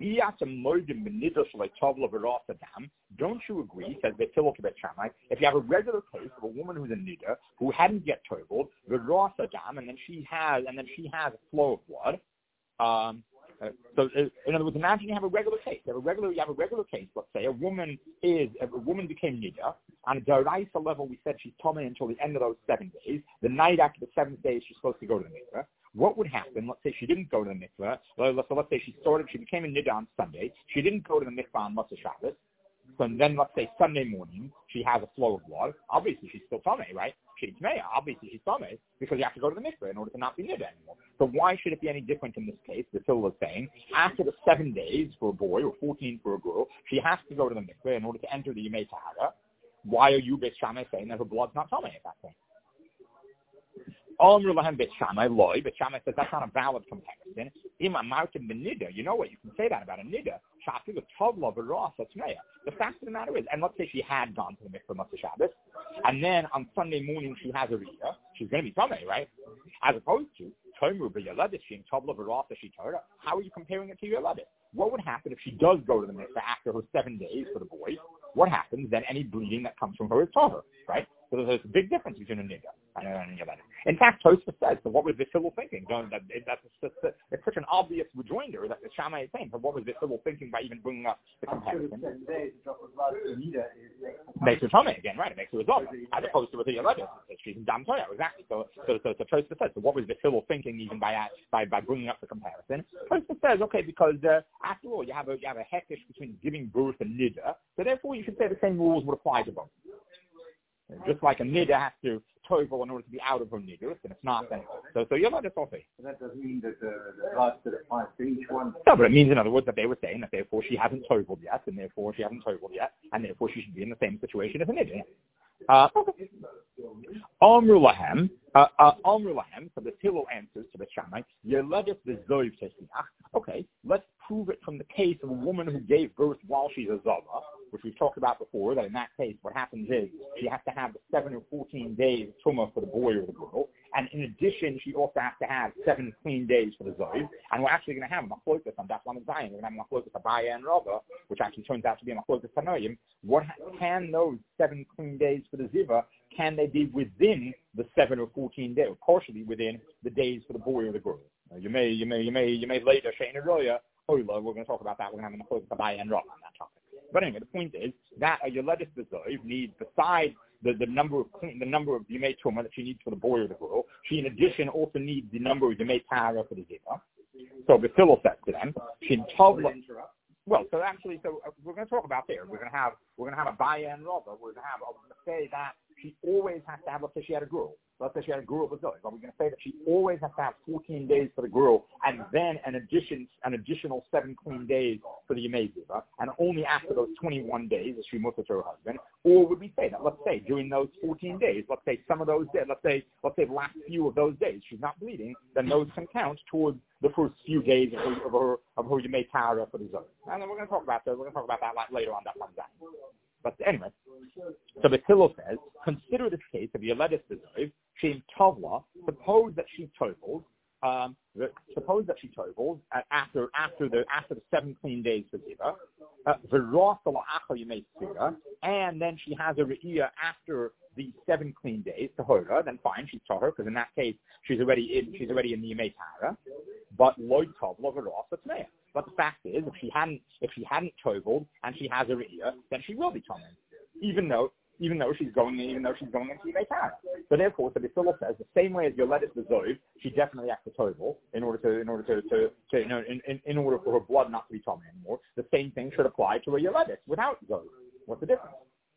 Don't you agree, says the Hillel Kibet Shammai, if you have a regular case of a woman who's a nida who hadn't yet toiveled, the rasa dam, and then she has a flow of blood. So in other words, imagine you have a regular case. You have a regular case. Let's say a woman became nida. On a daraisa level, we said she's tomei until the end of those 7 days. The night after the 7th day, she's supposed to go to the mikveh. What would happen? Let's say she didn't go to the mikveh. So let's say she became a nida on Sunday. She didn't go to the mikveh on Motzei Shabbos. So then let's say Sunday morning, she has a flow of blood. Obviously, she's still tomei, right? She's tomei. Obviously, she's tomei because you have to go to the mikveh in order to not be nida anymore. So why should it be any different in this case? The Hillel is saying, after the 7 days for a boy or 14 for a girl, she has to go to the mikveh in order to enter the Yemei Tahara. Why are you, Beit Shammai, saying that her blood's not tomei at that point? Beit Shammai says that's not a valid comparison. You know what? You can say that about a nida. The fact of the matter is, and let's say she had gone to the mikveh Motzei Shabbos, and then on Sunday morning she has a riyah, she's going to be tomei, right? As opposed to how are you comparing it to Yoledes? what would happen if she does go to the mikveh after her 7 days for the boy? What happens then? Any bleeding that comes from her is tahor, right? So there's a big difference between a nigga and a nigga. In fact, Tosfos says, so what was Hillel thinking? It's such an obvious rejoinder that the Shammai is saying. So what was Hillel thinking by even bringing up the comparison? Makes her tummy again, right? It makes her a zoma, as opposed to with the Yeledis. She's in Dam Toya, exactly. So Tosfos says, so what was Hillel thinking even by bringing up the comparison? Tosfos says, okay, because after all, you have a heckish between giving birth and nida, so therefore you should say the same rules would apply to both. Just like a nida has to toivel in order to be out of her nidus, and it's not then. So you're not just also. So that doesn't mean that the last applies to each one. No, but it means, in other words, that they were saying that therefore she hasn't toiveled yet, and therefore she should be in the same situation as a nida. Okay. Amru Lahem, so the Hillel answers to the Shammai, Yeledis v'zoiv tesiach. Okay, let's prove it from the case of a woman who gave birth while she's a zava, which we've talked about before, that in that case what happens is she has to have the 7 or 14 days tumah for the boy or the girl, and in addition she also has to have 7 clean days for the zoiv, and we're actually going to have a machlokas on Daf Lamed Zayin. We're going to have a machlokas Abaya and Rava, which actually turns out to be a machlokas Tanoim. What can those 7 clean days for the ziva, can they be within the 7 or 14 days, or partially within the days for the boy or the girl? You may later Shayna Roya, Oila, we're going to talk about that. We're going to have a machlokas Abaya and Rava on that topic. But anyway, the point is that a Yeledis B'Zoiv needs, besides the number of Yemei Tumah that she needs for the boy or the girl, she in addition also needs the number of Yemei Tara for the Ziva. So B'Hillel says to them, she in Tavla. Well, so we're going to talk about there. We're going to have a Baya and Rava. We're going to have say that she always has to have. Let's say she had a girl. Let's say she had a girl with Zoe. But we're going to say that she always has to have 14 days for the girl, and then an additional 7 clean days for the Yemei Ziva, and only after those 21 days is she mutter to her husband. Or would we say that? Let's say during those 14 days, let's say some of those days, let's say the last few of those days she's not bleeding, then those can count towards the first few days of her Yemei Tara for the Zoe. And then we're going to talk about that. We're going to talk about that later on. But anyway, so the Hillel says, consider this case of Yeledis B'Zoiv, Shem Tavla, suppose that she toveled after the 7 clean days for Ziva, and then she has a Re'iyah after the 7 clean days to Hora, then fine, she's Tahor, because in that case she's already in the Yemei Tara, but Loy Tavla V'Ross Atmeya. But the fact is, if she hadn't toveled and she has a Re'iyah, then she will be Tamim, even though she's going into Yemei Tara. So therefore, the Hillel says the same way as Yeledis B'Zoiv, she definitely has to tovel in order for her blood not to be Tamim anymore. The same thing should apply to a Yeledis without Zoiv. What's the difference?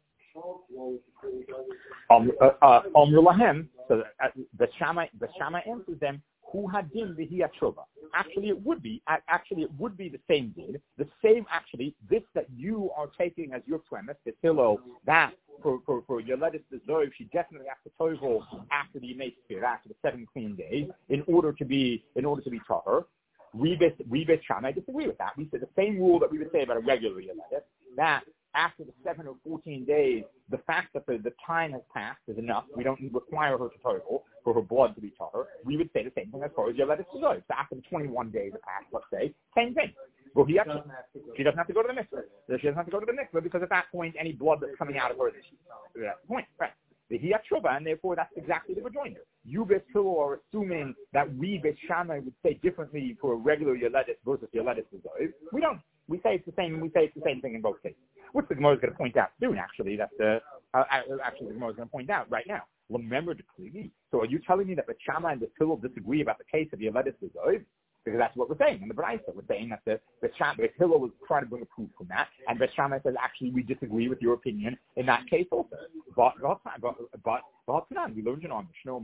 Lahem. So the Shammai answers them. Who had din v'hi atshuva? Actually, it would be the same din. The same, actually, this that you are taking as your premise, the Hillel, that for Yeledis B'Zoiv, she definitely has to tovel after the Yemei Spir, after the 7 clean days, in order to be tahor. We Shammai disagree with that. We say the same rule that we would say about a regular Yeledis, that after the 7 or 14 days, the fact that the time has passed is enough. We don't require her to tovel for her blood to be tahor. We would say the same thing as far as Yeledis B'Zoiv. So after the 21 days have passed, let's say, same thing. Well, she doesn't have to go to the mikveh. She doesn't have to go to the mikveh because at that point, any blood that's coming out of her is at that point, right? The Hiyat Shuba, and therefore that's exactly the rejoinder. You, Beis Hillel, are assuming that we, Beis Shammai, would say differently for a regular Yeledis versus Yeledis B'Zoiv. We don't. We say it's the same. We say it's the same thing in both cases. Which the Gemara is going to point out soon. Actually, the Gemara is going to point out right now. Remember the Kligi. So are you telling me that Beis Shammai and Beis Hillel disagree about the case of Yeledis B'Zoiv? Because that's what we're saying in the Braisa. We're saying that the Hillel was trying to bring a proof from that, and Beis Shammai says actually we disagree with your opinion in that case also. But we learned in our Mishnah,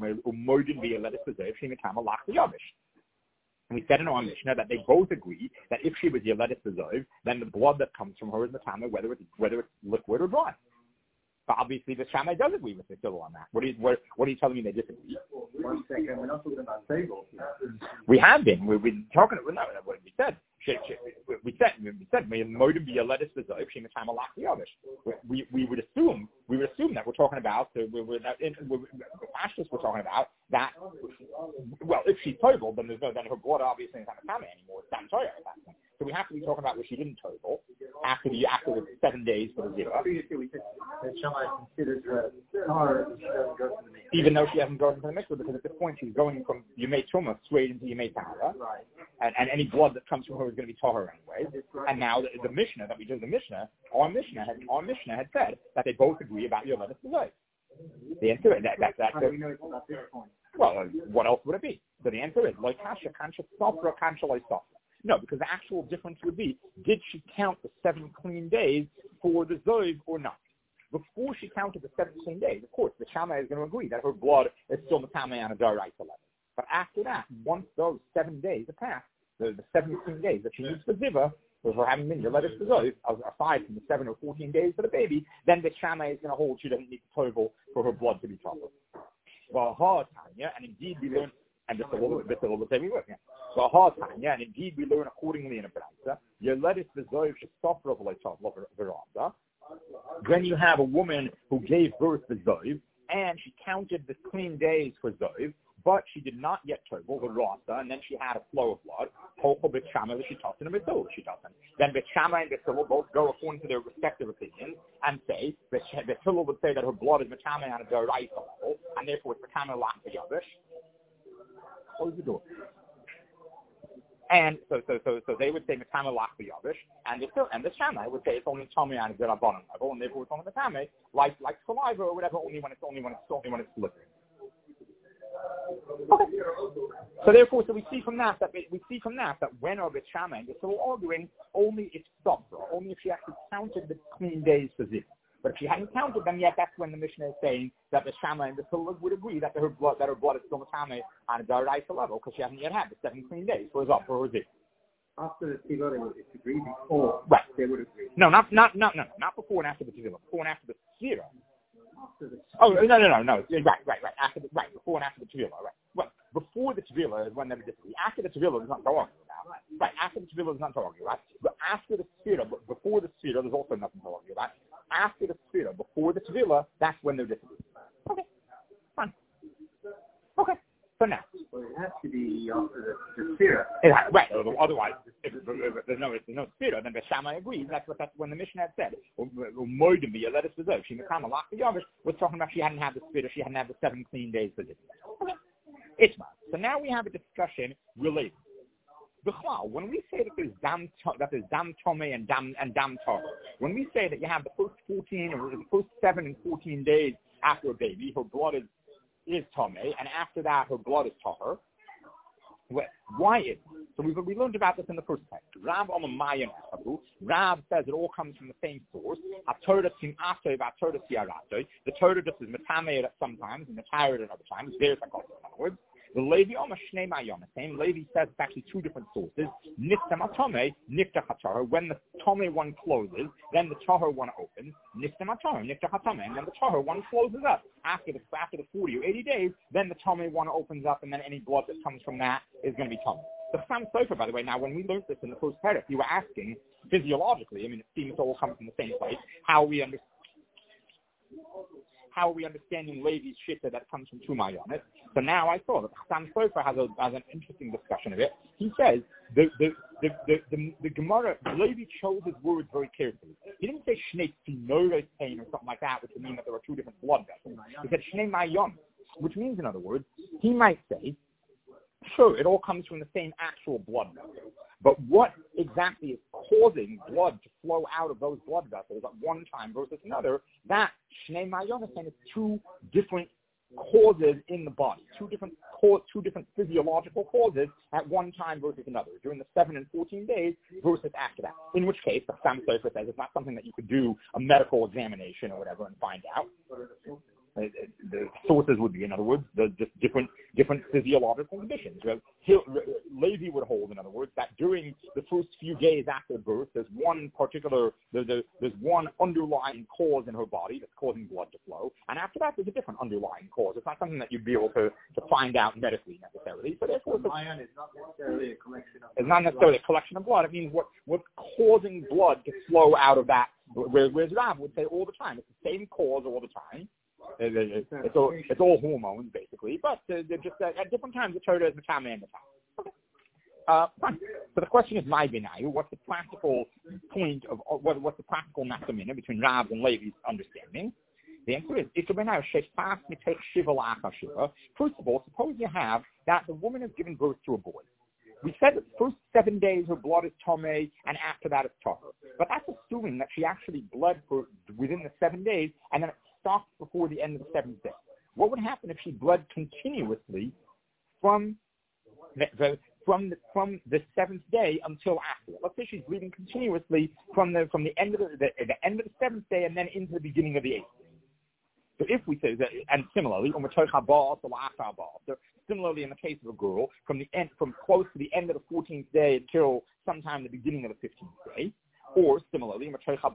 and we said in our Mishnah that they both agree that if she was Yeledis B'Zoiv, then the blood that comes from her is matama, whether it's liquid or dry. But obviously, the Shammai does agree with the Hillel on that. What are you telling me they disagree? 1 second, we're not talking about tables. We have been. We've been talking. No, what we said. We said Modim be Yeledis B'Zoiv. She matama lach yavish. We would assume that we're talking about. We're talking about that. Well, if she's toivel, then her blood obviously is not matama anymore. It's dam toya at that point. So we have to be talking about where she didn't total after the 7 days for the zero. Previously we said that Shammai considers her tar if she doesn't go to the mikveh. Even though she hasn't gone into the mikveh, because at this point she's going from Yemei Tumah straight into Yemei Tahara. Right. And any blood that comes from her is going to be tahar anyway. And now the Mishnah that we did, our Mishnah had said that they both agree about Yoledes B'Zoy. The answer is that's How do we know it's about this point? well, what else would it be? So the answer is like kasha sofra kansha loy sofra. No, because the actual difference would be, did she count the 7 clean days for the Zoiv or not? Before she counted the 7 clean days, of course, the Shammai is going to agree that her blood is still Matamei on a Daraisa level. But after that, once those 7 days have passed, the 7 clean days that she needs for Ziva, for her having been Yoledes B'Zoiv, aside from the 7 or 14 days for the baby, then the Shammai is going to hold she doesn't need to tovel for her blood to be tovel. Well, and indeed we learn, and just a little bit we work. And indeed we learn accordingly in a Braisa, Yoledes B'Zoiv shesofra v'leitov v'randa. Then you have a woman who gave birth to Zoiv, and she counted the clean days for Zoiv, but she did not yet tovel the rasa, and then she had a flow of blood. Then Bet Shammai and Bet Hillel both go according to their respective opinions and say Bet Hillel would say that her blood is Matamei on a Doraisa level, and therefore it's Matamei Lach B'Yavish. Close the door. And so they would say Matamei Lach B'Yavish, and the Shammai would say it's only Tomei on a Derabanan level, and therefore it's only Matamei, like saliva or whatever, only when it's slippery. Okay. So therefore, we see from that that when our Bet Shammai, they're still arguing only if Sofra, only if she actually counted the clean days for Ziv. But if she hadn't counted them yet, that's when the Mishnah is saying that the Shammai and the Hillel would agree that her blood is still Matamei on a Daraisa level because she hasn't yet had the 7 clean days for her Ziv. After the Tivah, they would disagree. Before, right? They would agree. No, not before and after the Tivah. Before and after the Sira. No. Right. Before and after the Tevilah, right. Well, before the Tevilah is when they disagree. After the Tevilah is not to argue about. Right. After the Tevilah is not to argue about. But after the Sfira, before the Sfira, there's also nothing to argue about. After the Sfira, before the Tevilah, that's when they're disagreeing. Okay. Fine. Okay. So now. Well, it has to be after the Sfira. Right. Otherwise, if there's no Sfira, then the Shammai agrees. That's when the Mishnah had said. Yoledes B'Zoiv. She Matamei Lach B'Yavish was talking about she hadn't had the Sfira, she hadn't had the 7 clean days for this. Okay. It's fine. So now we have a discussion related. When we say that there's dam tomei and dam tar, when we say that you have the first 14 or the first 7 and 14 days after a baby, her blood is tomei, and after that her blood is tahar. Why is it? So we learned about this in the first text. Rav says it all comes from the same source. The Torah just is metamei sometimes and metamei at other times. There's a couple of other words. The Levi Shnei Mayom. Same Levi says it's actually 2 different sources. Nifta Matome, Nifta Hatar. When the Tome one closes, then the Tahar one opens. Nifta Matar, Nifta Hatame, and then the Tahar one closes up. After the 40 or 80 days, then the Tome one opens up, and then any blood that comes from that is going to be Tome. The Sam Sofer, by the way, now when we learned this in the first paragraph, you were asking physiologically. I mean, it seems to all come from the same place. How are we understanding Levi's shitta that comes from Tumai on it? So now I saw that Sam Sofer has an interesting discussion of it. He says the Gemara, Levi chose his words very carefully. He didn't say Shnei Tzinores pain or something like that, which would mean that there are 2 different blood vessels. He said Shnei Mayom, which means, in other words, he might say, sure, it all comes from the same actual blood vessel. But what exactly is causing blood to flow out of those blood vessels at one time versus another, that Shnei Mayom is saying is 2 different causes in the body, 2 different physiological causes at one time versus another, during the 7 and 14 days versus after that. In which case, the Sam Sofer says it's not something that you could do a medical examination or whatever and find out. The sources would be, in other words, just different physiological conditions. Levi would hold, in other words, that during the first few days after birth, there's one underlying cause in her body that's causing blood to flow, and after that, there's a different underlying cause. It's not something that you'd be able to find out medically necessarily. So therefore, Mayan is not necessarily a collection of. It's not necessarily a collection of blood. It means what's causing blood to flow out of that. Whereas Rav would say all the time, it's the same cause all the time. It's all hormones basically, but they're just at different times the Torah is Matamei and Matamei. Okay. Fine. So the question is, my binayu, what's the practical point of what's the practical nafkamina between Rav and Levi's understanding? The answer is, first of all, suppose you have that the woman has given birth to a boy. We said that the first 7 days her blood is tomei, and after that it's tahor. But that's assuming that she actually bled for within the 7 days, and then it stopped before the end of the 7th day. What would happen if she bled continuously from the 7th day until after? Let's say she's bleeding continuously from the end of the end of the 7th day and then into the beginning of the 8th day. So if we say that, and similarly, so similarly in the case of a girl, from close to the end of the 14th day until sometime the beginning of the 15th day, or similarly,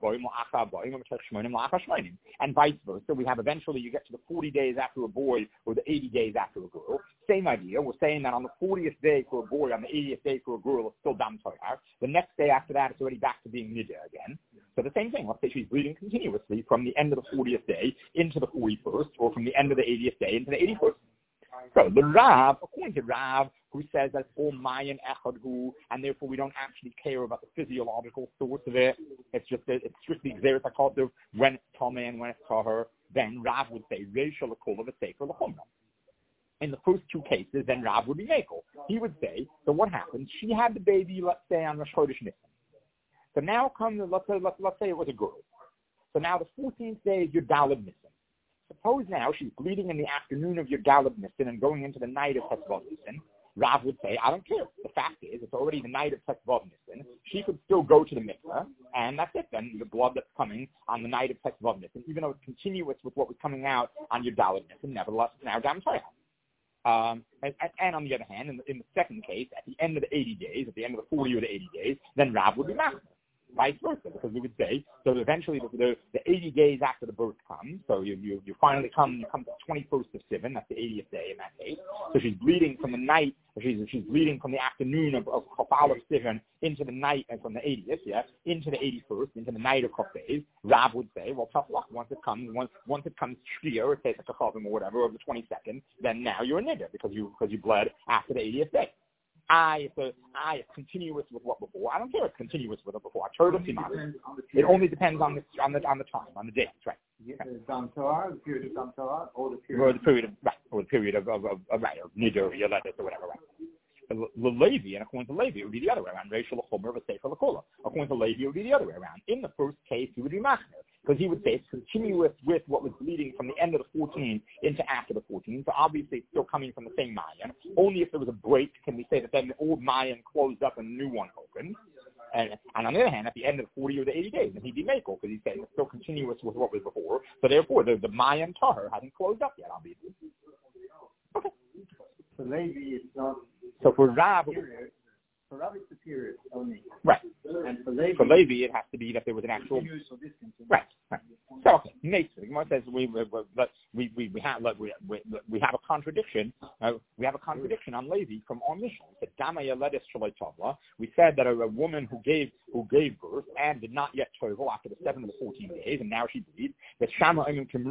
and vice versa. We have eventually you get to the 40 days after a boy or the 80 days after a girl. Same idea. We're saying that on the 40th day for a boy, on the 80th day for a girl, it's still dam toyar. The next day after that, it's already back to being nida again. So the same thing. Let's say she's bleeding continuously from the end of the 40th day into the 41st, or from the end of the 80th day into the 81st. So the Rav, according to Rav, who says that it's all Mayan Echad, and therefore we don't actually care about the physiological source of it. It's strictly Xeris HaKotiv when it's Tomei and when it's Tahor. Then Rav would say Reisha L'Kol of a Sefer L'Chumra. In the first two cases, then Rav would be Mekel. He would say, so what happened? She had the baby, let's say, on Rosh Chodesh Nisan. So now comes, let's say it was a girl. So now the 14th day is your Daled Nisan. Suppose now she's bleeding in the afternoon of your Daled Nisan and going into the night of Tesvav Nisan. Rav would say, I don't care. The fact is, it's already the night of Tesvav Nisan. She could still go to the mikveh, and that's it. Then the blood that's coming on the night of Tesvav Nisan, even though it's continuous with what was coming out on your Daled Nisan, nevertheless, it's now Dam Toyah. And on the other hand, in the second case, at the end of the 80 days, at the end of the 40 or the 80 days, then Rav would be machmer. Vice versa, because we would say, so eventually the 80 days after the birth comes, so you finally come to the 21st of Sivan, that's the 80th day in that case. So she's bleeding from the night, she's bleeding from the afternoon of Chafal of Sivan into the night, and from the 80th, into the 81st, into the night of Chafez. Rav would say, well, tough luck. Once it comes Shkia, or say like a Chavim or whatever, of the 22nd, then now you're a nigger because you bled after the 80th day. It's continuous with what before. I don't care if it's continuous with it before. It only depends on the time, on the days, right? Dam Torah, the period of Dam Torah, or the period of Nidor, or Yoledes, or whatever, right? Levi, and according to Levi, it would be the other way around. According to Levi, it would be the other way around. In the first case, he would be machmer, because he would say it's continuous with what was bleeding from the end of the 14th into after the 14th. So obviously it's still coming from the same Mayan. Only if there was a break can we say that then the old Mayan closed up and the new one opened. And on the other hand, at the end of the 40 or the 80 days, then he'd be Mekel, because he's saying it's still continuous with what was before. So therefore, the Mayan Tahor hasn't closed up yet, obviously. Okay. So Levi is not... So for Rav, it's the period only. Right. And for Levi, it has to be that there was an actual... Right. So, okay. Makes it. The Gemara says we have a contradiction. We have a contradiction on Levi from our mission. We said that a woman who gave birth and did not yet tovel after the 7 to the 14 days, and now she bleeds. But Shammai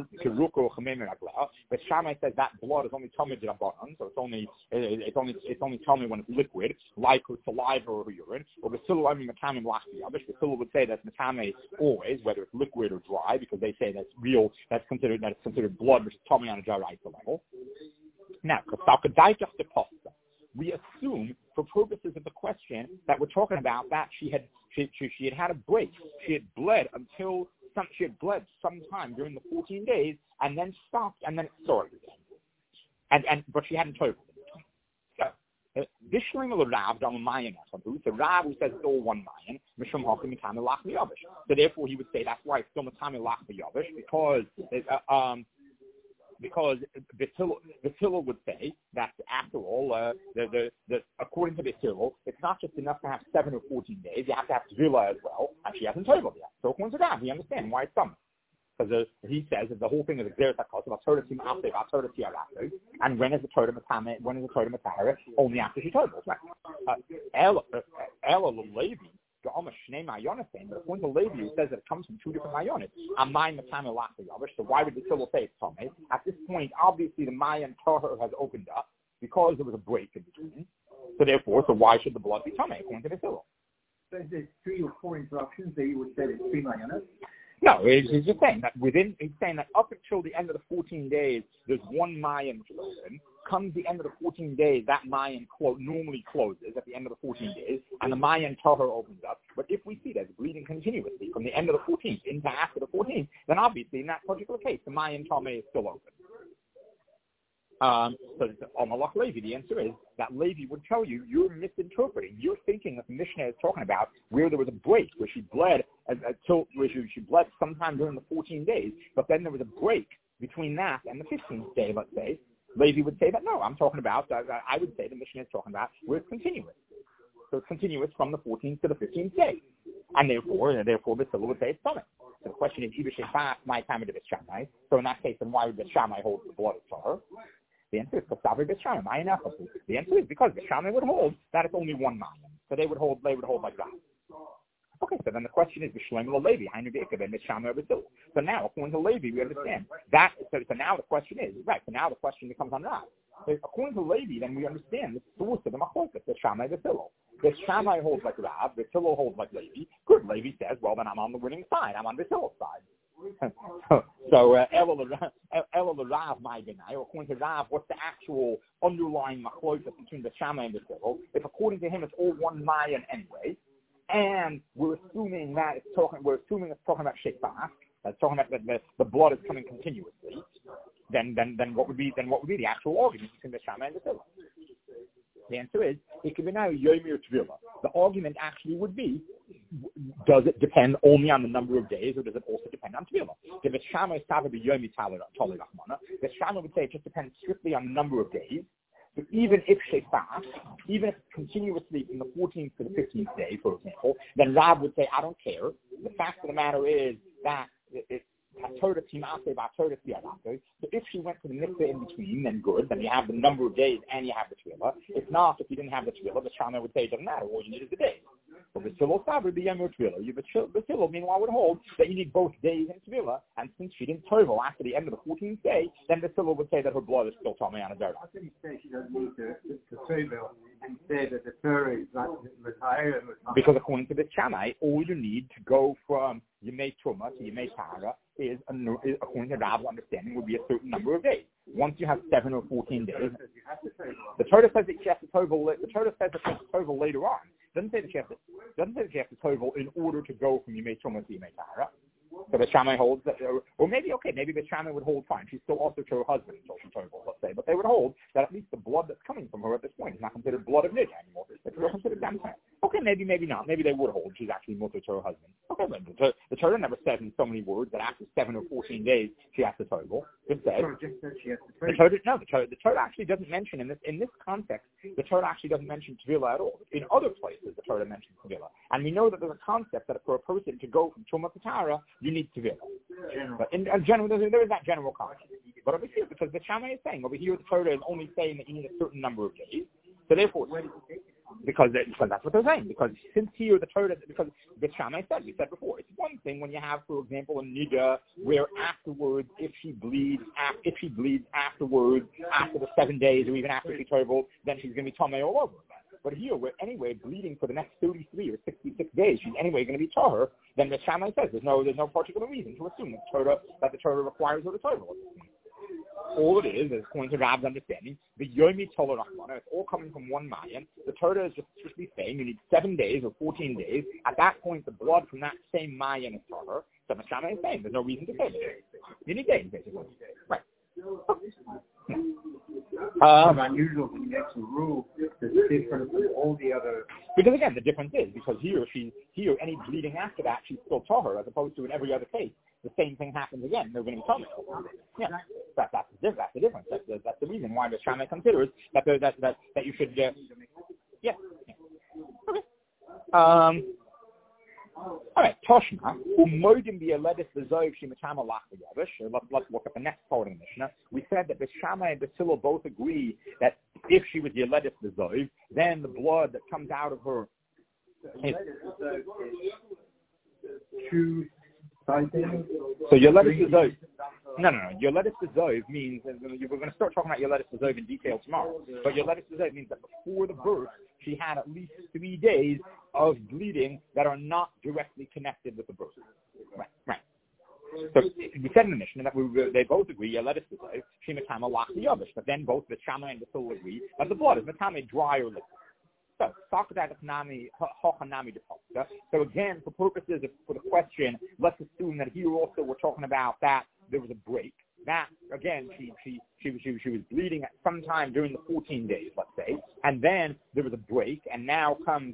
says that blood is only tummy d'Rabbanan, so it's only tummy when it's liquid, like her saliva or her urine. Or Basila would say that matame always, whether it's liquid or dry, because they say that's real. That's considered blood, which is tummy on a daraisa level. Now, we assume, for purposes of the question, that we're talking about that she had had a break. She had bled sometime during the 14 days, and then stopped, and then it started again. But she hadn't told. The Rav who says it's all one Mayan, so therefore he would say that's why it's still Matami Lach Yavish, because Bethillah would say that after all, according to Bethillah, it's not just enough to have 7 or 14 days, you have to have Tvila as well, and she hasn't told yet. So according to that, we understand why it's done. Because he says that the whole thing is a Xeris HaKos, and when is the Torah Matahara? Only after she told us. Ella Levi, but according to Levi, who says that it comes from two different Mayonis. So why would the Tzibul say it's Tomei? At this point, obviously the Mayan Torah has opened up because there was a break in between. So therefore, why should the blood be tamei according to this hillel? So if there's 3 or 4 interruptions, then you would say it's 3 mayanos? No, he's just saying that he's saying that up until the end of the 14 days, there's one mayan which is open. Comes the end of the 14 days, that mayan normally closes at the end of the 14 days, and the mayan tahor opens up. But if we see that it's bleeding continuously from the end of the 14th into after the 14th, then obviously in that particular case, the mayan tamei is still open. So Malach Levi, the answer is that Levi would tell you you're misinterpreting. You're thinking that the Mishnah is talking about where there was a break, where she bled she bled sometime during the 14 days, but then there was a break between that and the 15th day, let's say. Levi would say that no, I'm talking about. I would say the Mishnah is talking about where it's continuous. So it's continuous from the 14th to the 15th day, and therefore Basila would say it's tamei. So the question is, my time of the Shammai. So in that case, then why would the Shammai hold the blood of Tahor? The answer is The answer is because the Shammai would hold that it's only one mayan. So they would hold like that. Okay, so then the question is, so now, according to Levi, we understand that. So now the question is, right, so now the question becomes on that. So according to Levi, then we understand the source of the machlokes, the Shammai, the Hillel. The Shammai holds like Rav, the Hillel holds like Levi. Good, Levi says, well, then I'm on the winning side. I'm on the Hillel side. So Ela Rav my benai, or according to Rav, what's the actual underlying machlokes between the Shammai and the Hillel? If according to him it's all one mayan anyway, and we're assuming it's talking about shekbach, that's talking about that the blood is coming continuously, then what would be the actual argument between the Shammai and the Hillel? The answer is, it could be now Yomi or Tvila. The argument actually would be, does it depend only on the number of days, or does it also depend on Tvila? If the Shammai started the Yomi Tali Rachmana, the Shammai would say it just depends strictly on the number of days. So even if Shefach, even if continuously from the 14th to the 15th day, for example, then Rav would say, I don't care. The fact of the matter is that so if she went to the mikveh in between, then good. Then you have the number of days and you have the tefillah. If not, if you didn't have the tefillah, the Shammai would say it doesn't matter. All you need is the days. So the tefillah sabr the yom tefillah. The tefillah meanwhile would hold that you need both days and tefillah. And since she didn't tovel after the end of the 14th day, then the tefillah would say that her blood is still tamei on a dirt. I think you say she doesn't need to tovel and say that the Torah is like retired. Because according to the Shammai, all you need to go from Yemei Truma to Yemei Tara is according to Rav's understanding, would be a certain number of days. Once you have 7 or 14 days, the Torah says that she has to tovel. The Torah says that she has to tovel later on. Doesn't say that she has to tovel in order to go from Yemei Truma to Yemei Tara. So the Shammai holds that, or maybe the Shammai would hold fine. She's still also to her husband until she tovels, let's say. But they would hold that at least the blood that's coming from her at this point is not considered blood of Nidya anymore. It's considered dam. Okay, maybe not. Maybe they would hold she's actually mutter to her husband. Okay, but the Torah never says in so many words that after 7 or 14 days she has to tovel. It says the Torah actually doesn't mention in this context. The Torah actually doesn't mention Tvila at all. In other places, the Torah mentions Tvila, and we know that there's a concept that for a person to go from Truma to Tara, you need Tvila. But in general, there is that general concept. But over here, because the Shammai is saying over here, the Torah is only saying that you need a certain number of days. So therefore, because that's what they're saying. Because since here the Torah, because the Shammai said, we said before, it's one thing when you have, for example, a nida where afterwards, if she bleeds afterwards, after the 7 days, or even after she tovels, then she's going to be tamei all over again. But here, we're anyway bleeding for the next 33 or 66 days. She's anyway going to be tahor. Then the Shammai says there's no particular reason to assume that the Torah requires her to tovel. All it is according to Rav's understanding, the Yomi Tola Rachmana, it's all coming from one mayan. The Torah is just strictly saying you need 7 days or 14 days. At that point, the blood from that same mayan is tahor. So the Shammai is saying there's no reason to say that. You need days, basically. Right. Unusual when you get to rule that's different from all the other. Because again, the difference is because here any bleeding after that she's still tahor, as opposed to in every other case the same thing happens again. They're going to be tamei. Yeah, that's the difference. That's the reason why the Shammai considers that you should. Yeah. Okay. All right, Toshma, umodim b'yeledis v'zoiv shemitama lach v'yavish. Let's look at the next part of the Mishnah. We said that the Shammai and the Hillel both agree that if she was yeledis v'zoiv, then the blood that comes out of her. So yeledis v'zoiv. No. Yeledis v'zoiv means we're going to start talking about yeledis v'zoiv in detail tomorrow. But yeledis v'zoiv means that before the birth, she had at least 3 days of bleeding that are not directly connected with the birth. Right. So we said in the Mishnah that they both agree, let us say, she metama lach the yavish, but then both the Shammai and the Hillel agree that the blood is metama dry or liquid. So again, for purposes for the question, let's assume that here also we're talking about that there was a break. That again, she was bleeding at some time during the 14 days, let's say, and then there was a break, and now comes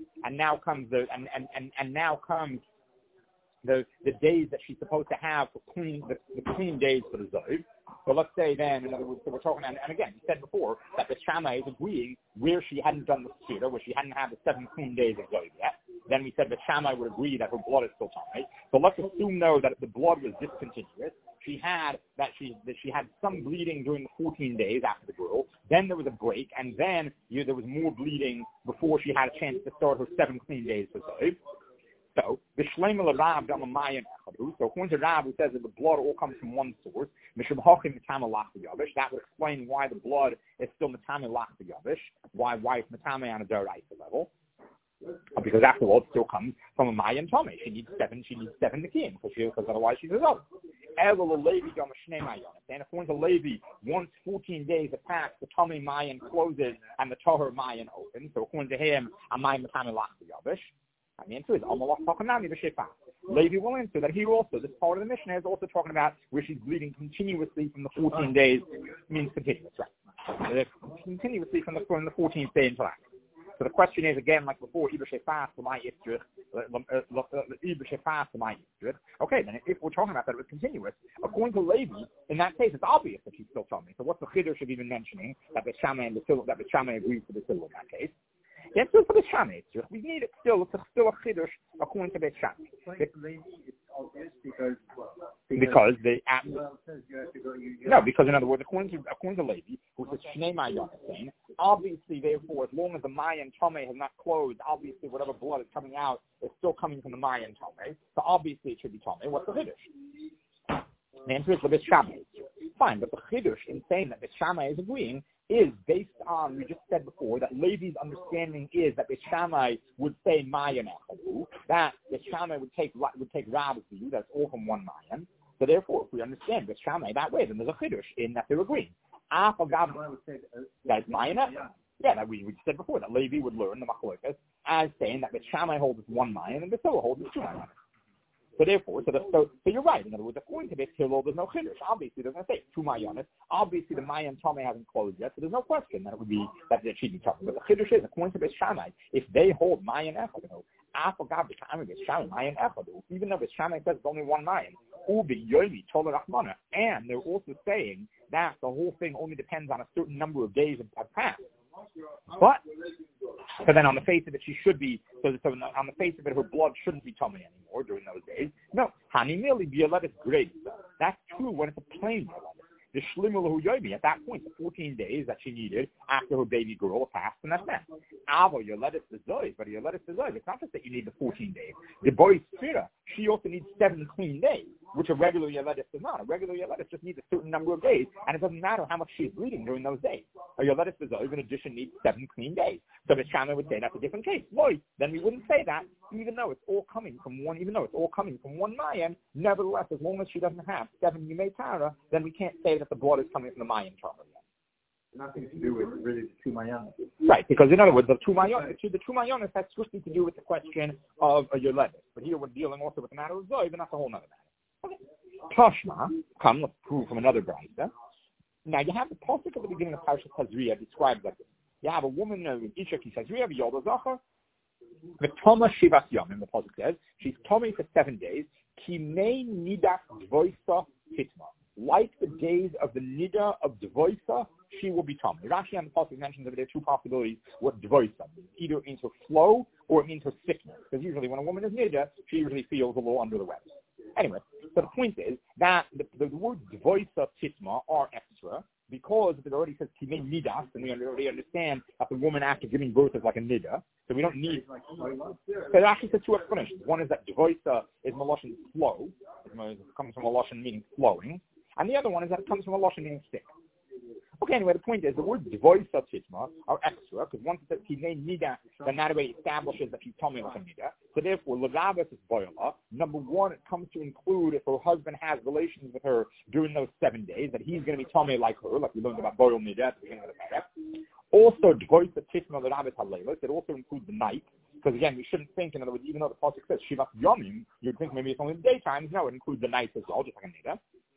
the days that she's supposed to have for the clean days for the Zoiv. So let's say then, in other words, so we're talking, and again, you said before that the Shammai is agreeing where she hadn't done the Sira, where she hadn't had the 7 clean days of Zoiv yet. Then we said the Shammai would agree that her blood is still Tamei. So let's assume though that the blood was discontinuous. She had some bleeding during the 14 days after the girl. Then there was a break, and then there was more bleeding before she had a chance to start her 7 clean days for Zoiv. So the Shleimel Rav Damamayan Echadu. So according to Rav, who says that the blood all comes from one source, Mishum Hachim Matame Lach Yavish. That would explain why the blood is still Matame Lach Yavish. Why it's Matame on a Daraisa level. Because after all, it still comes from a Mayan Tomei. She needs 7 Nikim, because otherwise she's a Zov. And according to Levi, once 14 days have passed, the Tomei Mayan closes and the Tahor Mayan opens. So according to him, a Mayan Matame Lach Yavish. And the answer is Levi will answer that he also, this part of the Mishnah is also talking about where she's bleeding continuously from the 14 days, means continuous, right? Continuously from the 14th day until after. So the question is, again, like before, okay, then if we're talking about that it was continuous, according to Levi, in that case, it's obvious that she's still telling me. So what's the chiddush of even mentioning that the Shammai and the Shammai agrees to the Hillel in that case? The answer is for the Shammai. We need it still. It's still a chiddush according to the Shammai. It's obvious because in other words, according to Levi, who says Shnei Mayan saying, obviously, therefore, as long as the Mayan Tomei has not closed, obviously whatever blood is coming out is still coming from the Mayan Tomei. So obviously it should be Tomei. What's the chiddush? The answer is the Shammai. Fine, but the chiddush in saying that the Shammai is agreeing is based on, we just said before, that Levi's understanding is that the Shammai would say Mayan Echadu, that the Shammai would take Rav's view, that's all from one Mayan. So therefore, if we understand the Shammai that way, then there's a chiddush in that they're agreeing. That it's Mayan Echadu. Yeah, that we said before, that Levi would learn the Machlokas as saying that the Shammai holds as one Mayan and the Hillel holds as 2 Mayan. So therefore, so you're right. In other words, according to this Hillel, there's no chiddush. Obviously, they're going to say 2 Mayanis. Obviously, the Mayan Tomei hasn't closed yet, so there's no question that it would be that she'd be talking. But the chiddush is, according to this Shammai, if they hold Mayan Echadu, Mayan Echadu, even though the Shammai says it's only 1 Mayan, Ubi Yomi Toler Rahmana, and they're also saying that the whole thing only depends on a certain number of days have passed. But so then on the face of it, she should be, so on the face of it, her blood shouldn't be tummy anymore during those days. No, Hani merely be a lettuce grade. That's true when it's a plain lettuce. The Shlimul Yomi, at that point, the 14 days that she needed after her baby girl passed, and that's that. Avo, your lettuce is Zoiv, but your lettuce is Zoiv. It's not just that you need the 14 days. The boy Sphira, she also needs 7 clean days, which a regular lettuce does not. A regular lettuce just needs a certain number of days, and it doesn't matter how much she's bleeding during those days. Your lettuce is Zoiv, in addition, needs 7 clean days. So the Shammai would say that's a different case. Boy, then we wouldn't say that, even though it's all coming from one Mayan. Nevertheless, as long as she doesn't have 7 Yimei Tara, then we can't say that the blood is coming from the Mayan Torah. Nothing to do with really the 2 Mayanis. Right, because in other words, the 2 Mayanis has strictly to do with the question of your lettuce. But here we're dealing also with the matter of Zoiv, and that's a whole other matter. Okay. Tashma, let's prove from another Brayta. Now you have the pasuk at the beginning of Parashat Tazria described like this. You have a woman, Isha Ki Tazria, V'Yolda Zachar, V'Toma Shivas Yomim, the pasuk says, she's Tomei for 7 days, Ki Mei Nidas Dvoisa Hitma. Like the days of the Nida of Dvoisa, she will be Tomei. Rashi on the pasuk mentions that there are 2 possibilities what Dvoisa means. Either it means her flow, or it means her sickness. Because usually when a woman is Nida, she usually feels a little under the weather. Anyway, so the point is that the word Dvoisa Titma are extra because it already says Kimei Nidas, and we already understand that the woman after giving birth is like a Nida. So we don't need... So it actually says 2 explanations. One is that Dvoisa is Maloshan flow. It comes from Maloshan meaning flowing. And the other one is that it comes from Maloshan meaning sick. Okay, anyway, the point is the words Dvoisa Titma are extra, because once it says Kinei Nida, then that way establishes that she's Tomei with a Nida. So therefore, Lagavas is Boila. Number one, it comes to include if her husband has relations with her during those 7 days, that he's going to be Tomei like her, like we learned about Boil Nida at the beginning of the paragraph. Also, Dvoisa Titma Lagavas Haleilas, it also includes the night. Because again, we shouldn't think, in other words, even though the pasuk says Shivat Yomim, you'd think maybe it's only the daytimes. No, it includes the nights as well, just like a Nida.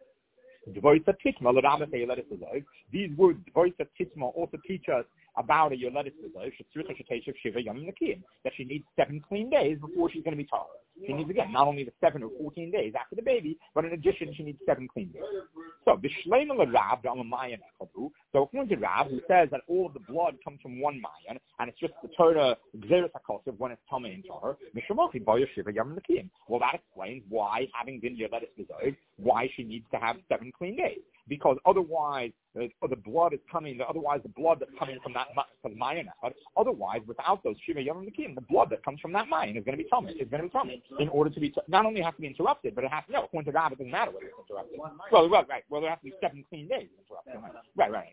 These words, Dvoisa Titma, also teach us about a Yoledis that she needs 7 clean days before she's going to be taught. She needs, again, not only the 7 or 14 days after the baby, but in addition, she needs 7 clean days. So, according to Rav, who says that all of the blood comes from one Mayan, and it's just the Torah Gzeres HaKosov when it's Tomei and Tahor, well, that explains why, having been Yoledis V'Zoid, why she needs to have 7 clean days. Because otherwise, the blood is coming. Otherwise, the blood that's coming from that Mayan, otherwise, without those Shiva Yom Nakim, the blood that comes from that Mayan is going to be tummy. It's going to be tummy. In order to be, not only has to be interrupted, but it has to. No, according to Rav, it doesn't matter whether it's interrupted. Well, right. Well, there has to be 7 clean days interrupted. Right.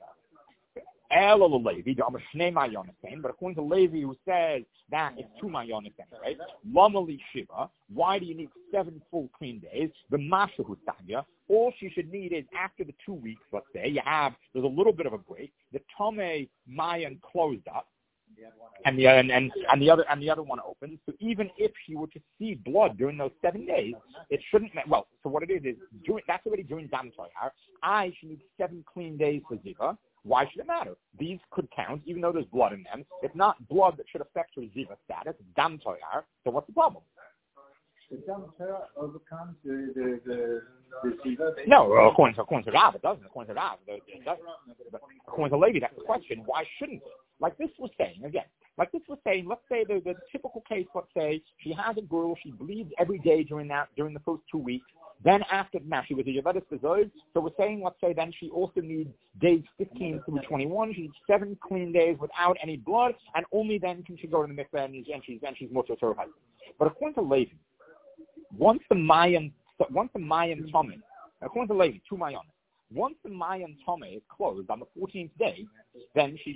But according to Levi, who says that it's 2 Mayonis, right? Lamali Shiva. Why do you need 7 full clean days? The Mashahu Tanya. All she should need is after the 2 weeks, let's say, there's a little bit of a break. The Tomei Mayan closed up, and the other one opens. So even if she were to see blood during those 7 days, it shouldn't. Well, so what it is that's already during Dam Toyar. She needs 7 clean days for Ziva. Why should it matter? These could count, even though there's blood in them. It's not blood that should affect her Ziva status. It's Dam Toyar. So what's the problem? The Dam Toyar overcomes the Ziva? No, according to Rav, it doesn't. According to Rav, it doesn't. But according to Levi, that's the question. Why shouldn't it? Like this was saying, let's say the typical case, let's say she has a girl, she bleeds every day during the first 2 weeks. Then after, now she was a Yoledis V'Zoid, so we're saying, let's say then she also needs days 15 through 21. She needs 7 clean days without any blood, and only then can she go to the mikveh and she's mutter to her husband. But according to Levi, once the Mayan Tomei, according to Levi, 2 Mayan, once the Mayan Tomei is closed on the 14th day, then she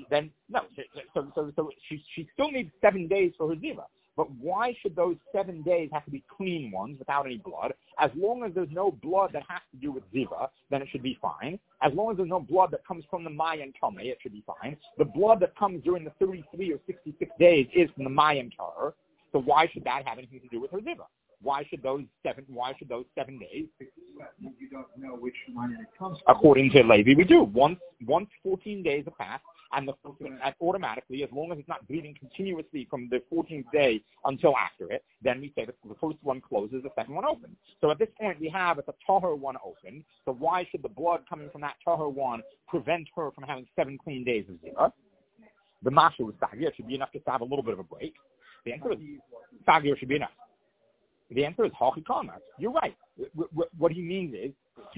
still needs 7 days for her Ziva. But why should those 7 days have to be clean ones without any blood? As long as there's no blood that has to do with Ziva, then it should be fine. As long as there's no blood that comes from the Mayan Tomei, it should be fine. The blood that comes during the 33 or 66 days is from the Mayan Tahor. So why should that have anything to do with her Ziva? Why should those 7 days? You don't know which Mayan it comes from. According to Levi, we do. Once 14 days have passed, and automatically, as long as it's not bleeding continuously from the 14th day until after it, then we say that the first one closes, the second one opens. So at this point, we have it's a Tahor one open. So why should the blood coming from that Tahor one prevent her from having 7 clean days of Ziva? The Masha was Sagir. It should be enough just to have a little bit of a break. The answer is Sagir should be enough. The answer is Hachi Kama. You're right. What he means is,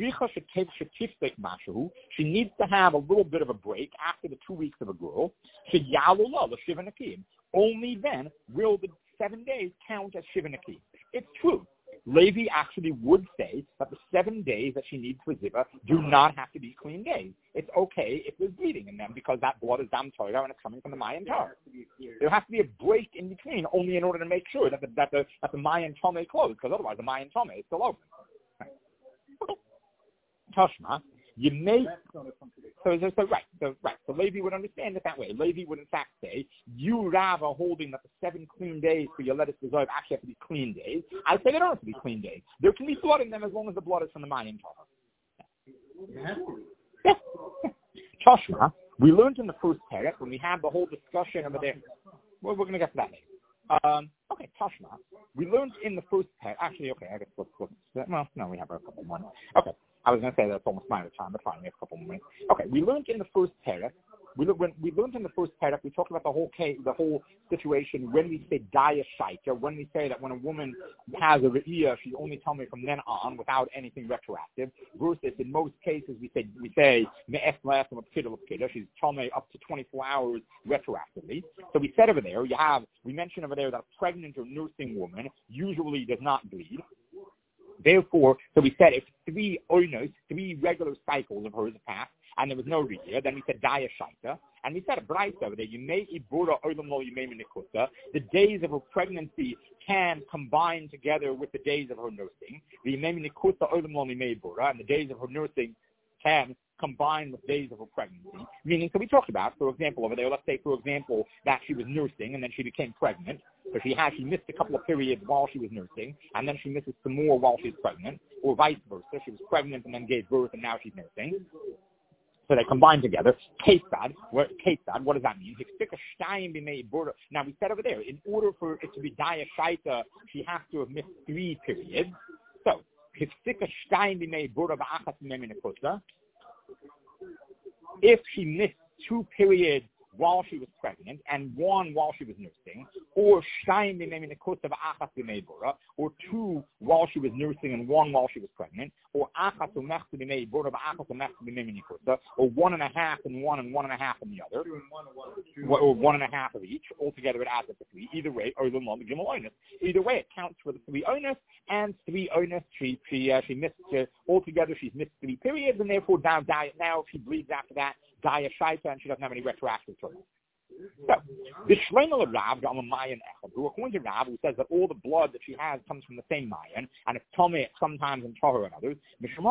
she needs to have a little bit of a break after the 2 weeks of a girl. Only then will the 7 days count as Shiva Nakim. It's true. Levi actually would say that the 7 days that she needs for Ziva do not have to be clean days. It's okay if there's bleeding in them because that blood is Dam Torah and it's coming from the Mayan Tahor. There has to be a break in between only in order to make sure that the Mayan Tomei closed, because otherwise the Mayan Tomei is still open. Right. Okay. Tashma, you may so Levi would understand it that way. Levi would in fact say, you Rav are holding that the 7 clean days for your Yoledis V'Zoid actually have to be clean days. I say they don't have to be clean days. There can be blood in them as long as the blood is from the Mayan Tahor. Yeah. Tashma, we learned in the first parak when we had the whole discussion over there. Well, we're going to get to that later. Okay, Tashma, we learned in the first parak. Actually, okay, I guess let's well, no, we have a couple more. Okay. I was going to say that's almost my time, but fine, we have a couple more minutes. Okay, we learned in the first parak. We learned in the first parak. We talked about the whole situation when we say daya shaita, when we say that when a woman has a re'iyah, she's only tummy from then on without anything retroactive. Versus in most cases we say me'ef she's tummy up to 24 hours retroactively. So we said over there we mentioned over there that a pregnant or nursing woman usually does not bleed. Therefore, so we said if 3 oinos, 3 regular cycles of hers passed, and there was no riyah, then we said daya shaita, and we said a brayta over there, you may ibura olam lo yimei minikusa, the days of her pregnancy can combine together with the days of her nursing, the yimei minikusa olam lo yimei ibura, and the days of her nursing can combine with days of her pregnancy. Meaning, so we talked about, for example, over there, let's say, for example, that she was nursing and then she became pregnant. So she missed a couple of periods while she was nursing, and then she misses some more while she's pregnant, or vice versa. She was pregnant and then gave birth and now she's nursing. So they combine together. Kesad, what does that mean? Now we said over there, in order for it to be daya shaita, she has to have missed 3 periods. So, if she missed 2 periods while she was pregnant and 1 while she was nursing, or 2 while she was nursing and 1 while she was pregnant, or 1.5 and 1 and 1.5 in the other, or 1.5 of each, altogether it adds up to 3. Either way, either way it counts for the 3 onus, and 3 onus, she missed, altogether she's missed 3 periods, and therefore now if she bleeds after that, daya shaita, and she doesn't have any retroactive trouble. So, the Shlomo Rav, according to Rav, who says that all the blood that she has comes from the same Mayan, and it's Tomei sometimes and Tahor and others,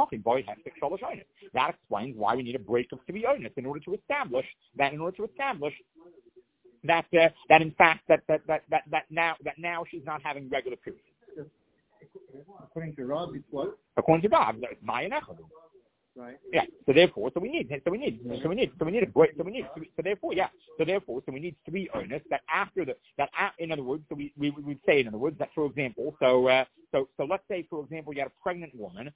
that explains why we need a break of 3 onus in order to establish that in fact that now she's not having regular periods. According to Rav, it's what? According to Rav, it's Mayan Echad. Right. Yeah. So therefore, we need a break. So we need 3 onus that after in other words, so we would say in other words that, for example, so let's say, for example, you had a pregnant woman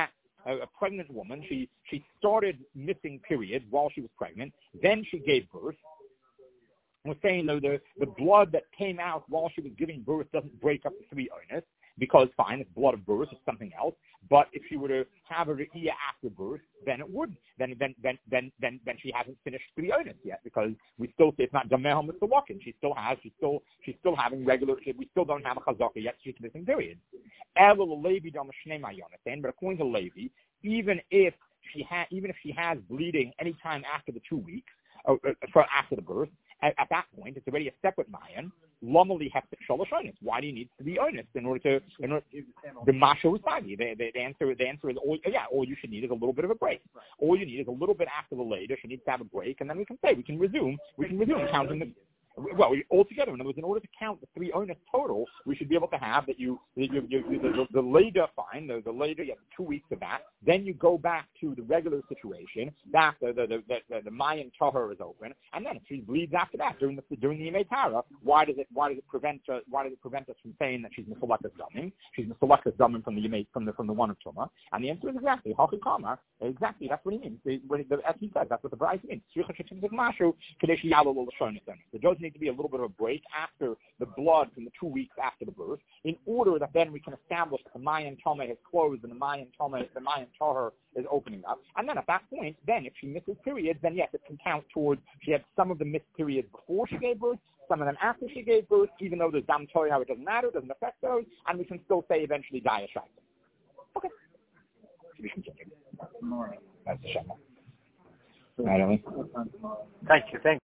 she started missing periods while she was pregnant, then she gave birth. We're saying though the blood that came out while she was giving birth doesn't break up the 3 onus, because fine, it's blood of birth, it's something else. But if she were to have a re'iyah after birth, then it would. Then she hasn't finished 3 onus yet, because we still say it's not dameh mitzawakin. She's still having regular. We still don't have a chazaka yet. She's missing periods. But according to Levi, even if she has bleeding anytime after the 2 weeks, after the birth, at that point, it's already a separate mayan. Lomali heftik shalosh onus. Why do you need 3 onus in order the masha usagi? The answer is all you should need is a little bit of a break. All you need is a little bit after the later. She needs to have a break, and then we can resume counting the. Well, altogether, in other words, in order to count the 3 onus total, we should be able to have that the later, fine, the later, you have 2 weeks of that. Then you go back to the regular situation. That the Mayan Tahor is open, and then if she bleeds after that during the Yemei Tara, why does it prevent us from saying that she's Mefulakas Damim? She's Mefulakas Damim from the Yemei from the one of Tumah, and the answer is exactly Hachi Kamar. Exactly, that's what he means. As he says, that's what the Bryce means. The judge needs to be a little bit of a break after the blood from the 2 weeks after the birth, in order that then we can establish that the Mayan Tomei has closed and the Mayan Tahor is opening up. And then at that point, then if she misses periods, then yes, it can count towards, she had some of the missed periods before she gave birth, some of them after she gave birth, even though there's Dam Torah, how it doesn't matter, doesn't affect those, and we can still say eventually Daya Shaita. Okay. Should we continue? That's the Shema. Thank you.